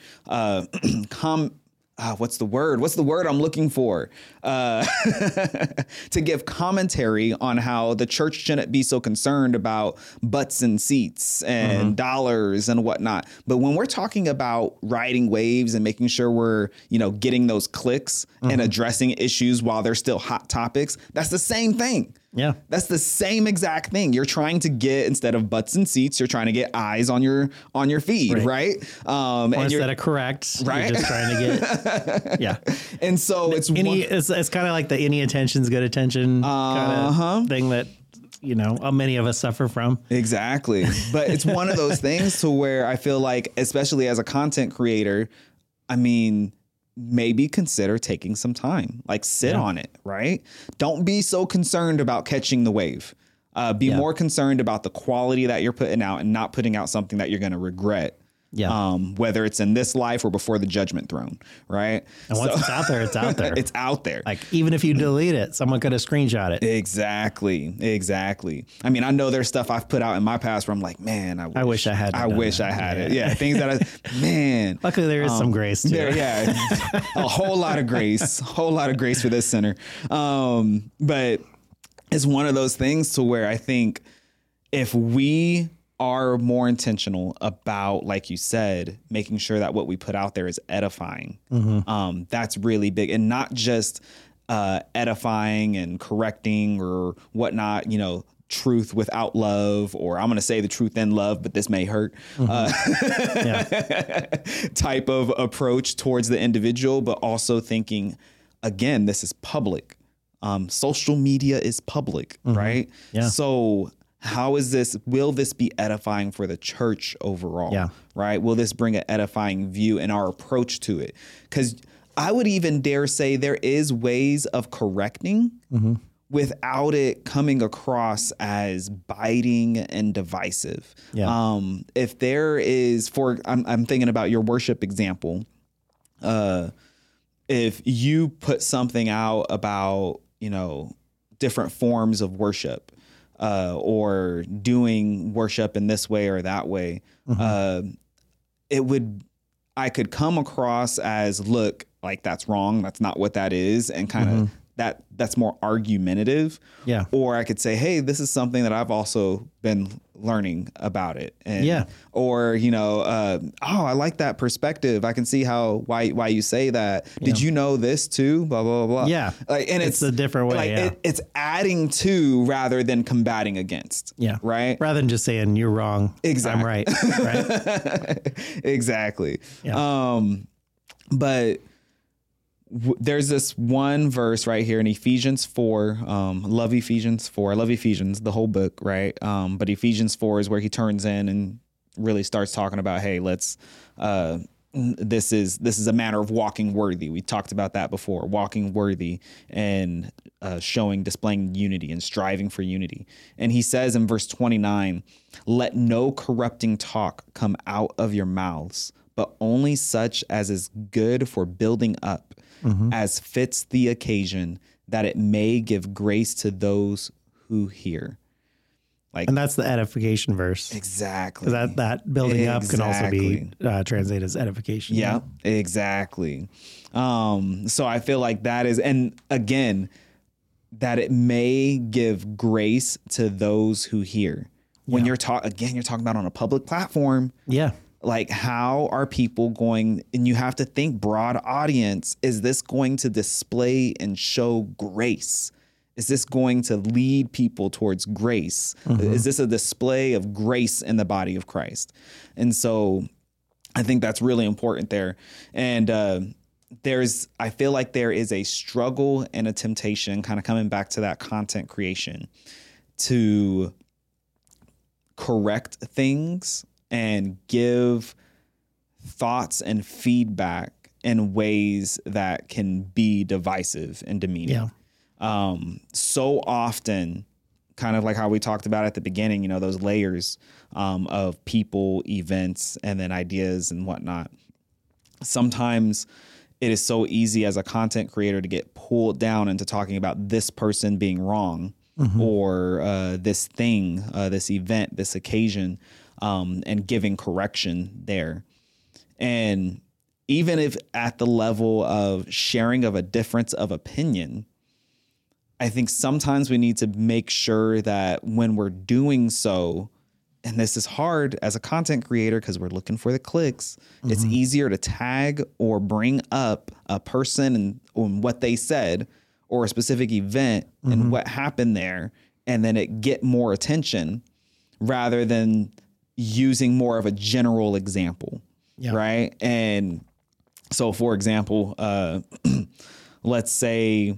what's the word I'm looking for? To give commentary on how the church shouldn't be so concerned about butts and seats and dollars and whatnot. But when we're talking about riding waves and making sure we're, getting those clicks and addressing issues while they're still hot topics, that's the same thing. Yeah, that's the same exact thing. You're trying to get, instead of butts and seats, you're trying to get eyes on your feed, right? And instead of correct, right? You're just trying to get, And so it's kind of like the any attention's good attention kind of thing that many of us suffer from. Exactly, but it's one of those things to where I feel like, especially as a content creator, I mean. Maybe consider taking some time, like sit on it, right? Don't be so concerned about catching the wave. Be more concerned about the quality that you're putting out and not putting out something that you're going to regret. Yeah. Whether it's in this life or before the judgment throne, right? And once it's out there, it's out there. It's out there. Like even if you delete it, someone could have screenshot it. Exactly. I mean, I know there's stuff I've put out in my past where I'm like, man, I wish I had it. Yeah. Things that Luckily there is some grace to it. Yeah. A whole lot of grace for this sinner. But it's one of those things to where I think if we are more intentional about, like you said, making sure that what we put out there is edifying. That's really big, and not just edifying and correcting or whatnot, truth without love, or I'm going to say the truth in love, but this may hurt type of approach towards the individual, but also thinking, again, this is public. Social media is public, right? Yeah. So will this be edifying for the church overall? Yeah. Right? Will this bring an edifying view in our approach to it? Because I would even dare say there is ways of correcting without it coming across as biting and divisive. Yeah. If there is, I'm thinking about your worship example, if you put something out about, different forms of worship, or doing worship in this way or that way, I could come across as, look, like that's wrong. That's not what that is. And kind of that's more argumentative. Yeah. Or I could say, hey, this is something that I've also been learning about it. And, or, I like that perspective. I can see why you say that. Did you know this too? Blah, blah, blah. Yeah. And it's a different way. Like it's adding to rather than combating against. Yeah. Right. Rather than just saying you're wrong. Exactly. I'm right. Right. Exactly. Yeah. But there's this one verse right here in Ephesians 4. Love Ephesians 4. I love Ephesians, the whole book, right? But Ephesians 4 is where he turns in and really starts talking about, hey, let's. This is a matter of walking worthy. We talked about that before, walking worthy and displaying unity and striving for unity. And he says in verse 29, let no corrupting talk come out of your mouths, but only such as is good for building up, as fits the occasion, that it may give grace to those who hear. And that's the edification verse. Exactly. That building up can also be translated as edification. Yeah, exactly. So I feel like that is, and again, that it may give grace to those who hear. When you're talking about on a public platform. Yeah. Like, how are people going, and you have to think broad audience, is this going to display and show grace? Is this going to lead people towards grace? Is this a display of grace in the body of Christ? And so I think that's really important there. And I feel like there is a struggle and a temptation, kind of coming back to that content creation, to correct things and give thoughts and feedback in ways that can be divisive and demeaning. Yeah. So often, kind of like how we talked about at the beginning, those layers of people, events, and then ideas and whatnot. Sometimes it is so easy as a content creator to get pulled down into talking about this person being wrong, or this thing, this event, this occasion, and giving correction there. And even if at the level of sharing of a difference of opinion, I think sometimes we need to make sure that when we're doing so, and this is hard as a content creator because we're looking for the clicks, it's easier to tag or bring up a person and what they said, or a specific event and what happened there, and then it get more attention rather than using more of a general example. Yeah. Right. And so, for example, let's say,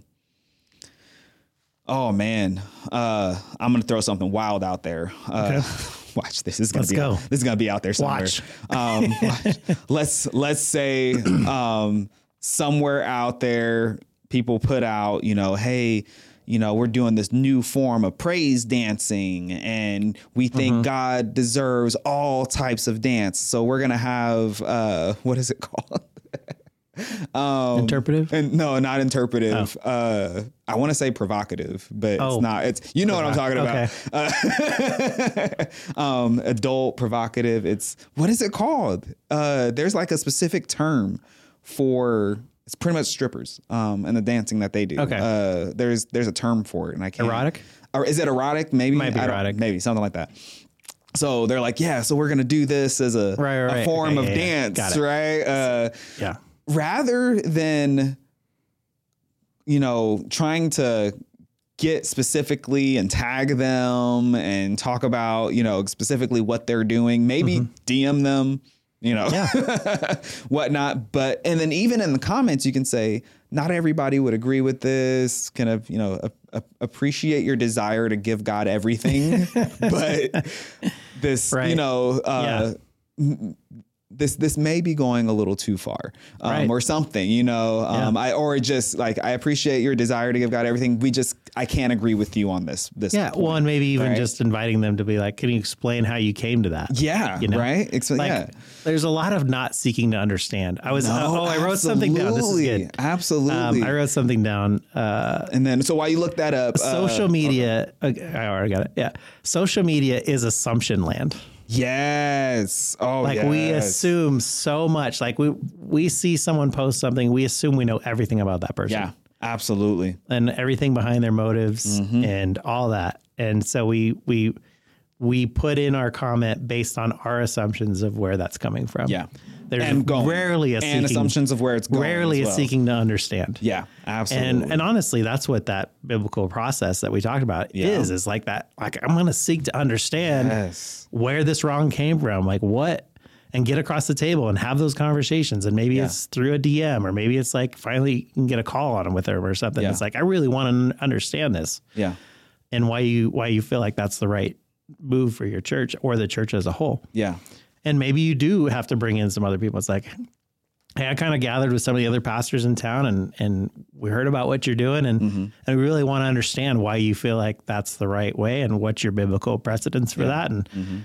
oh man, I'm going to throw something wild out there. Okay. Watch this. This is gonna be out there somewhere. Watch. Let's say somewhere out there, people put out, hey, we're doing this new form of praise dancing, and we think God deserves all types of dance. So we're gonna have what is it called? Interpretive? And no, not interpretive. Oh. I want to say provocative, but it's not. It's what I'm talking about. Adult provocative. It's, what is it called? There's like a specific term for. It's pretty much strippers and the dancing that they do. Okay. There's a term for it, and I can't. Erotic? Or is it erotic? Maybe. Might be erotic. Maybe something like that. So they're like, so we're gonna do this as a form of dance, right? Yeah. Rather than, trying to get specifically and tag them and talk about, specifically what they're doing, maybe DM them, whatnot. But, and then even in the comments, you can say, not everybody would agree with this, kind of, appreciate your desire to give God everything. But this, this may be going a little too far, or something, you know, I appreciate your desire to give God everything. I can't agree with you on this. Yeah. Point, well, and maybe even just inviting them to be like, can you explain how you came to that? Yeah. You know? Right. There's a lot of not seeking to understand. I wrote something down. This is good. Absolutely. I wrote something down. And then, so while you look that up, social media, I already got it. Yeah. Social media is assumption land. Yes. Oh, we assume so much. Like we see someone post something, we assume we know everything about that person. Yeah, absolutely. And everything behind their motives and all that. And so we put in our comment based on our assumptions of where that's coming from. Yeah. There's rarely assumptions of where it's going. Rarely seeking to understand. Yeah, absolutely. And honestly, that's what that biblical process that we talked about is like that. Like, I'm going to seek to understand where this wrong came from, like what, and get across the table and have those conversations. And maybe it's through a DM, or maybe it's like finally you can get a call on them with them or something. Yeah. It's like, I really want to understand this. Yeah. And why you feel like that's the right move for your church or the church as a whole. Yeah. And maybe you do have to bring in some other people. It's like, hey, I kind of gathered with some of the other pastors in town and we heard about what you're doing and we really want to understand why you feel like that's the right way and what's your biblical precedence for that.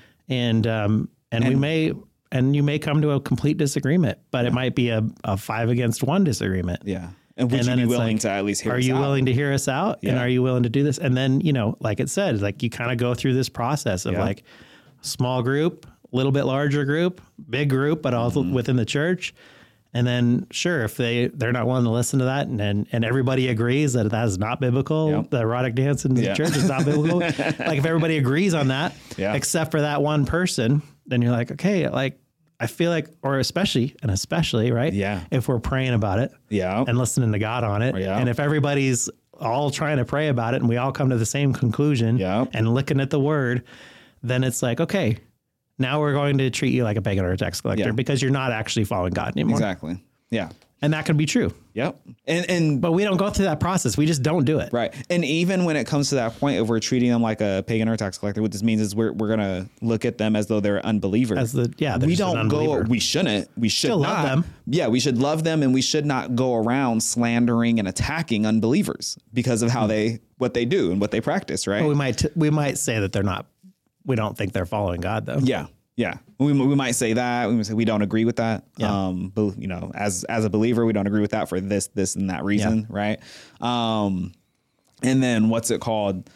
And you may come to a complete disagreement, but it might be a 5-against-1 disagreement. Yeah. And would you be willing to at least hear us out? Are you willing to hear us out? Yeah. And are you willing to do this? And then, you know, like it said, like you kind of go through this process of like small group, a little bit larger group, big group, but also within the church. And then sure, if they're not willing to listen to that and everybody agrees that that is not biblical, the erotic dance in the church is not biblical. Like if everybody agrees on that, except for that one person, then you're like, okay, like I feel like, or especially, right? Yeah. If we're praying about it and listening to God on it. And if everybody's all trying to pray about it and we all come to the same conclusion and looking at the word, then it's like, okay, now we're going to treat you like a pagan or a tax collector because you're not actually following God anymore. Exactly. Yeah. And that can be true. Yep. But we don't go through that process. We just don't do it. Right. And even when it comes to that point of we're treating them like a pagan or a tax collector, what this means is we're going to look at them as though they're unbelievers. We don't go, we shouldn't, we should still not. Love them. Yeah. We should love them and we should not go around slandering and attacking unbelievers because of how what they do and what they practice. Right. Well, we might say that we don't think they're following God though. Yeah. Yeah. We might say that. We might say we don't agree with that. Yeah. But you know, as a believer, we don't agree with that for this and that reason. Yeah. Right. And then what's it called?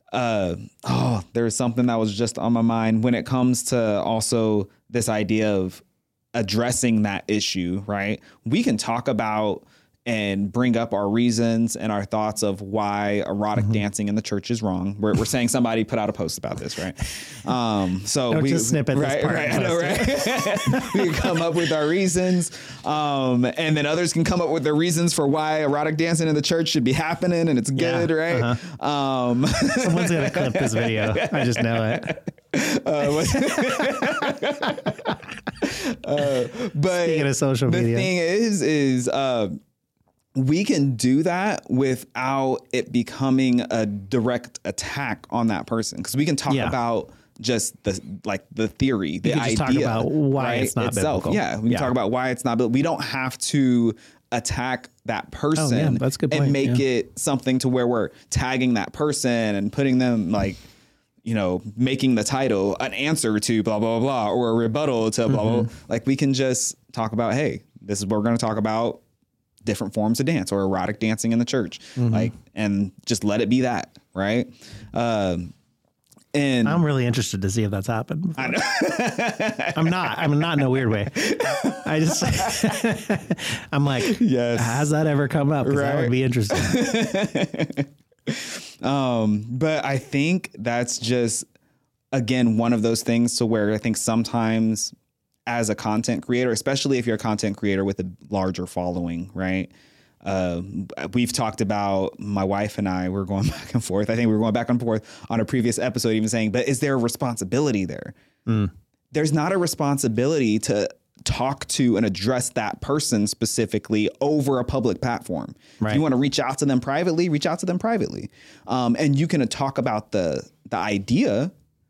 There's something that was just on my mind when it comes to also this idea of addressing that issue. Right. We can talk about and bring up our reasons and our thoughts of why erotic dancing in the church is wrong. We're saying somebody put out a post about this, right? So don't just snip at this part. Right, I know, right? We can come up with our reasons, and then others can come up with their reasons for why erotic dancing in the church should be happening, and it's good, right? Someone's gonna clip this video. I just know it. But speaking of social media, the thing is we can do that without it becoming a direct attack on that person, because we can talk about just the theory, the idea, talk about why it's not itself. Biblical. Yeah, we can talk about why it's not biblical. We don't have to attack that person that's a good point. And make it something to where we're tagging that person and putting them like, you know, making the title an answer to blah, blah, blah, or a rebuttal to blah, blah, blah. Like we can just talk about, hey, this is what we're going to talk about. Different forms of dance or erotic dancing in the church, like, and just let it be that. Right. And I'm really interested to see if that's happened. I know. I'm not in a weird way. I just, I'm like, yes. Has that ever come up? 'Cause that would be interesting. But I think that's just, again, one of those things to where I think sometimes as a content creator, especially if you're a content creator with a larger following, right? We've talked about, my wife and I, we're going back and forth. I think we were going back and forth on a previous episode, even saying, but is there a responsibility there? There's not a responsibility to talk to and address that person specifically over a public platform. Right. If you want to reach out to them privately, reach out to them privately. And you can talk about the idea,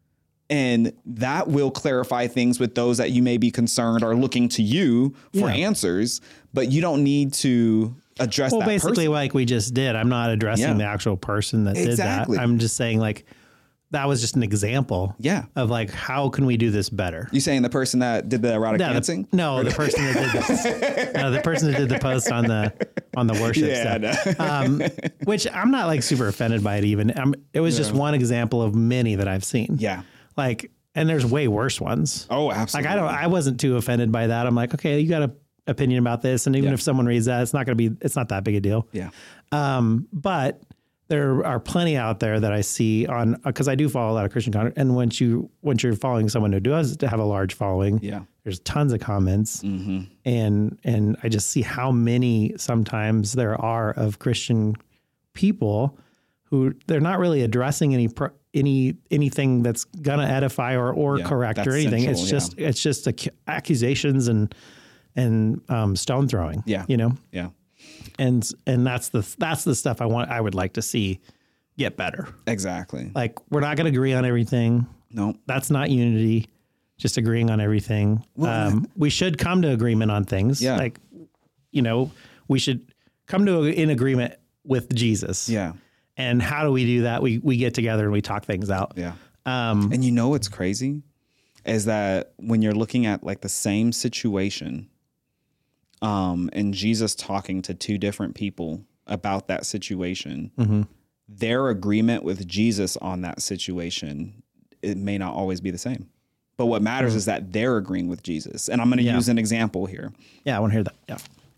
And that will clarify things with those that you may be concerned are looking to you for answers, but you don't need to address that basically person. Like we just did. I'm not addressing the actual person that did that. I'm just saying like, that was just an example of like, how can we do this better? You saying the person that did the erotic dancing? The person that did this. No, the person that did the post on the worship stuff. Which I'm not like super offended by it even. It was just one example of many that I've seen. Yeah. Like, and there's way worse ones. Oh, absolutely. Like I wasn't too offended by that. I'm like, okay, you got an opinion about this. And even if someone reads that, it's not that big a deal. Yeah. But there are plenty out there that I see on, because I do follow a lot of Christian content. And once you're following someone who does have a large following, there's tons of comments, and I just see how many sometimes there are of Christian people who they're not really addressing anything that's gonna edify or correct or anything. Central, it's just accusations and stone throwing. Yeah, Yeah. And that's the stuff I would like to see get better. Exactly. Like, we're not going to agree on everything. No, that's not unity. Just agreeing on everything. We should come to agreement on things. Yeah. Like, we should come to in agreement with Jesus. Yeah. And how do we do that? We get together and we talk things out. Yeah. And what's crazy is that when you're looking at like the same situation, and Jesus talking to two different people about that situation, their agreement with Jesus on that situation, it may not always be the same. But what matters is that they're agreeing with Jesus. And I'm going to use an example here. Yeah, I want to hear that. Yeah.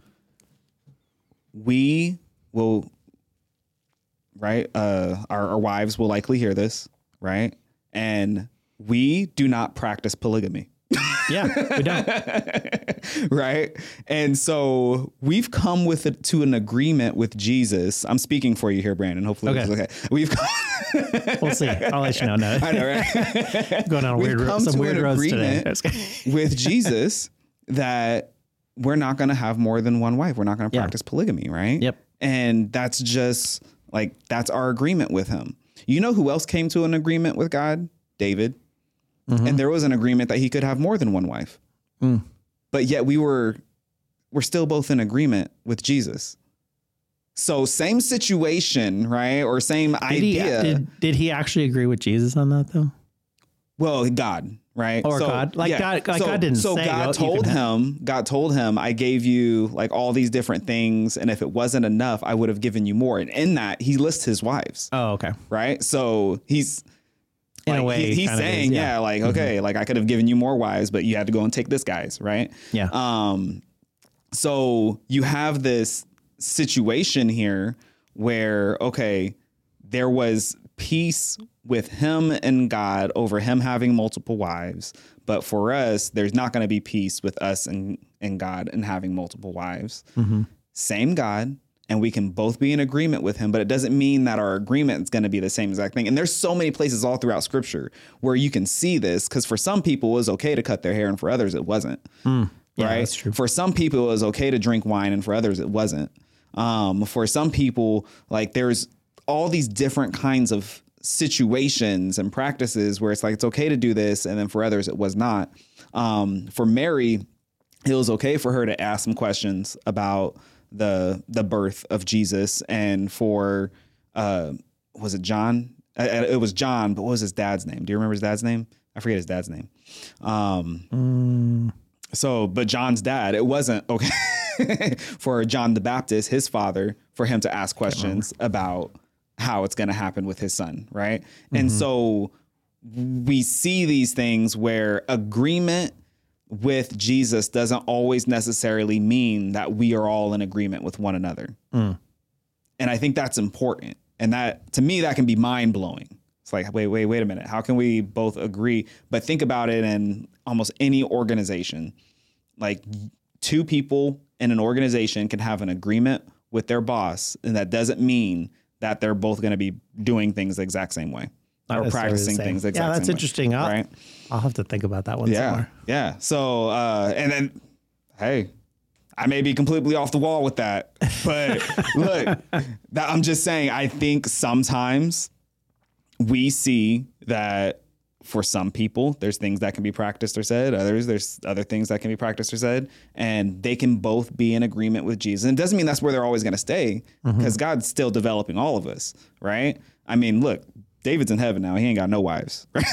We will, right? Our wives will likely hear this, right? And we do not practice polygamy. Yeah, we don't. Right. And so we've come to an agreement with Jesus. I'm speaking for you here, Brandon. Hopefully it's okay. We've come we'll see. I'll let you know. No. I know, right? Going on some weird roads today. With Jesus that we're not going to have more than one wife. We're not going to practice polygamy, right? Yep. And that's just like, that's our agreement with him. You know who else came to an agreement with God? David. And there was an agreement that he could have more than one wife. But yet we're still both in agreement with Jesus. So same situation, right? Or same idea. Did he actually agree with Jesus on that though? Well, God, right? Or God. God didn't say. So God told him, I gave you like all these different things. And if it wasn't enough, I would have given you more. And in that, he lists his wives. Oh, okay. Right? So he's... in a way, he's saying, okay, like I could have given you more wives, but you had to go and take this guy's, right? Yeah. So you have this situation here where, okay, there was peace with him and God over him having multiple wives, but for us, there's not going to be peace with us and God and having multiple wives. Same God. And we can both be in agreement with him, but it doesn't mean that our agreement is going to be the same exact thing. And there's so many places all throughout scripture where you can see this, because for some people it was okay to cut their hair and for others it wasn't. Yeah, right? That's true. For some people it was okay to drink wine and for others it wasn't. For some people, like there's all these different kinds of situations and practices where it's like, it's okay to do this. And then for others it was not. For Mary, it was okay for her to ask some questions about the birth of Jesus. And for was it John? It was John, but what was his dad's name? Do you remember his dad's name? I forget his dad's name. So, but John's dad, it wasn't okay for John the Baptist, his father, for him to ask questions about how it's going to happen with his son, right? And so we see these things where agreement with Jesus doesn't always necessarily mean that we are all in agreement with one another. And I think that's important. And that, to me, that can be mind blowing. It's like, wait a minute. How can we both agree? But think about it in almost any organization. Like two people in an organization can have an agreement with their boss. And that doesn't mean that they're both going to be doing things the exact same way. Or practicing things exactly. Yeah, that's interesting. Right? I'll have to think about that one some more. Yeah. So, and then, hey, I may be completely off the wall with that, but look, I'm just saying, I think sometimes we see that for some people, there's things that can be practiced or said. There's other things that can be practiced or said, and they can both be in agreement with Jesus. And it doesn't mean that's where they're always going to stay, because God's still developing all of us, right? I mean, look, David's in heaven now. He ain't got no wives, right?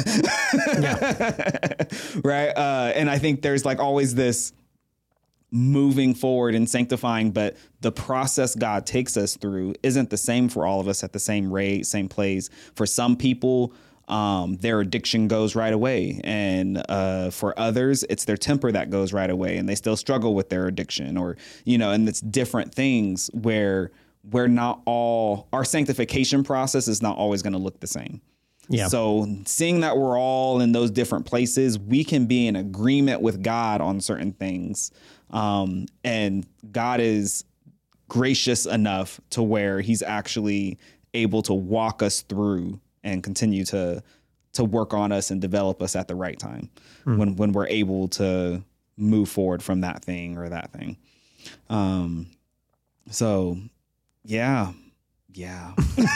Right? And I think there's like always this moving forward and sanctifying, but the process God takes us through isn't the same for all of us at the same rate, same place. For some people, their addiction goes right away. And for others, it's their temper that goes right away, and they still struggle with their addiction, or, and it's different things where we're not all, our sanctification process is not always going to look the same. Yeah. So seeing that we're all in those different places, we can be in agreement with God on certain things. And God is gracious enough to where he's actually able to walk us through and continue to work on us and develop us at the right time when we're able to move forward from that thing or that thing. So yeah. Yeah.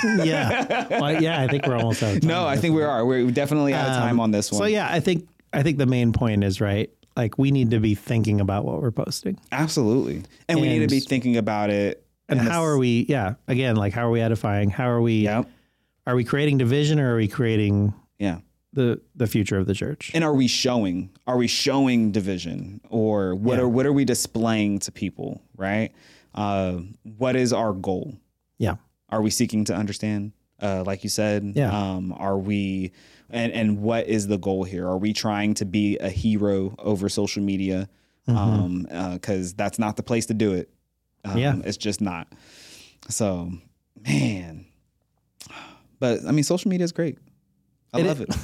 Well, yeah. I think we're almost out of time. No, I think we are. We're definitely out of time on this one. So yeah, I think the main point is, right, like we need to be thinking about what we're posting. Absolutely. And we need to be thinking about it. And how are we, again, like how are we edifying? How are we, are we creating division, or are we creating the future of the church? And are we showing division, or what are we displaying to people, right? What is our goal? Yeah. Are we seeking to understand? Like you said, are we, and what is the goal here? Are we trying to be a hero over social media? Cause that's not the place to do it. It's just not. So, man, but I mean, social media is great. I love it.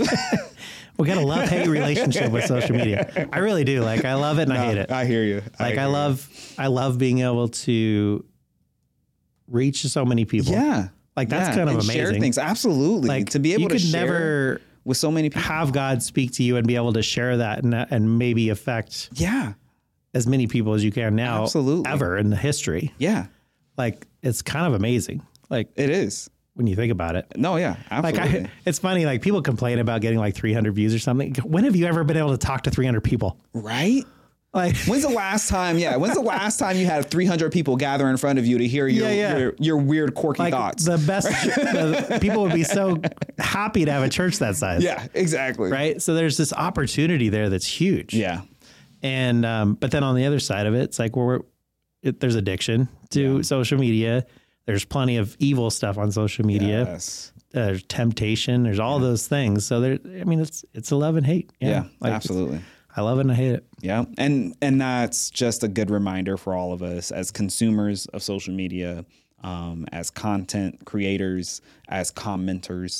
We got a love-hate relationship with social media. I really do. Like, I love it and I hate it. I hear you. I love being able to reach so many people. Yeah. Like, that's kind of amazing. Share things. Absolutely. Like, to be able to share never with so many people, have God speak to you and be able to share that and maybe affect as many people as you can now. Absolutely. Ever in the history. Yeah. Like, it's kind of amazing. Like, it is. When you think about it. No, yeah, absolutely. Like it's funny, like people complain about getting like 300 views or something. When have you ever been able to talk to 300 people? Right? Like, when's the last time you had 300 people gather in front of you to hear your weird, quirky thoughts? The best, people would be so happy to have a church that size. Yeah, exactly. Right? So there's this opportunity there that's huge. Yeah. And, but then on the other side of it, it's like there's addiction to social media. There's plenty of evil stuff on social media. Yes. There's temptation. There's all those things. So it's a love and hate. Yeah, like, absolutely. I love it and I hate it. Yeah. And that's just a good reminder for all of us as consumers of social media, as content creators, as commenters,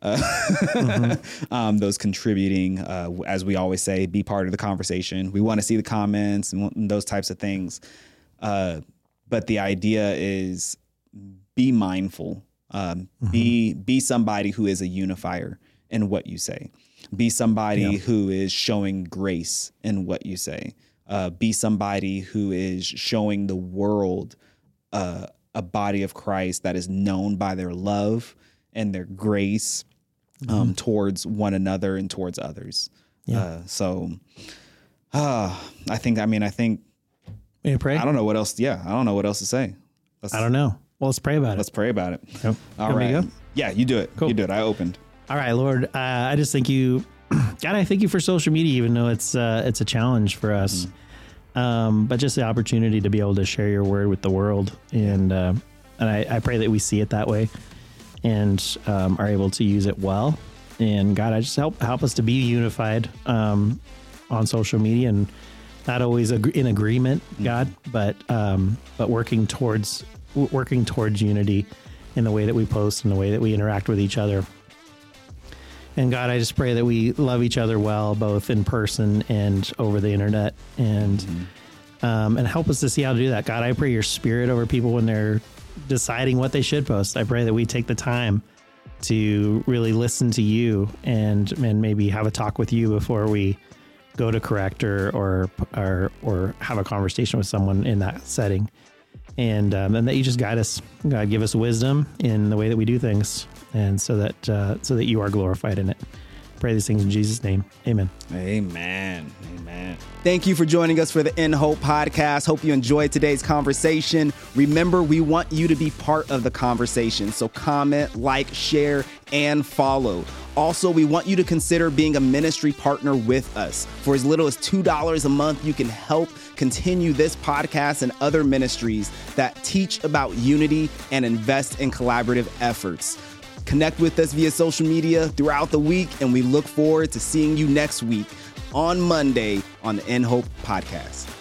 those contributing, as we always say, be part of the conversation. We want to see the comments and those types of things. But the idea is, be mindful, be somebody who is a unifier in what you say, be somebody who is showing grace in what you say, be somebody who is showing the world a body of Christ that is known by their love and their grace towards one another and towards others. I think you pray? I don't know what else. Yeah. I don't know what else to say. I don't know. Well, let's pray about it. Let's pray about it. Yep. All right. Go? Yeah, you do it. Cool. You do it. I opened. All right, Lord. I just thank you. God, I thank you for social media, even though it's a challenge for us. But just the opportunity to be able to share your word with the world. And I pray that we see it that way and are able to use it well. And God, I just help us to be unified on social media, and not always in agreement, God, but working towards unity in the way that we post and the way that we interact with each other. And God, I just pray that we love each other well, both in person and over the internet, and help us to see how to do that. God, I pray your spirit over people when they're deciding what they should post. I pray that we take the time to really listen to you and maybe have a talk with you before we go to correct or have a conversation with someone in that setting. And that you just guide us. God, give us wisdom in the way that we do things, and so that you are glorified in it. Pray these things in Jesus' name. Amen. Amen. Amen. Thank you for joining us for the In Hope podcast. Hope you enjoyed today's conversation. Remember, we want you to be part of the conversation. So comment, like, share, and follow. Also, we want you to consider being a ministry partner with us. For as little as $2 a month, you can help continue this podcast and other ministries that teach about unity and invest in collaborative efforts. Connect with us via social media throughout the week, and we look forward to seeing you next week on Monday on the In Hope podcast.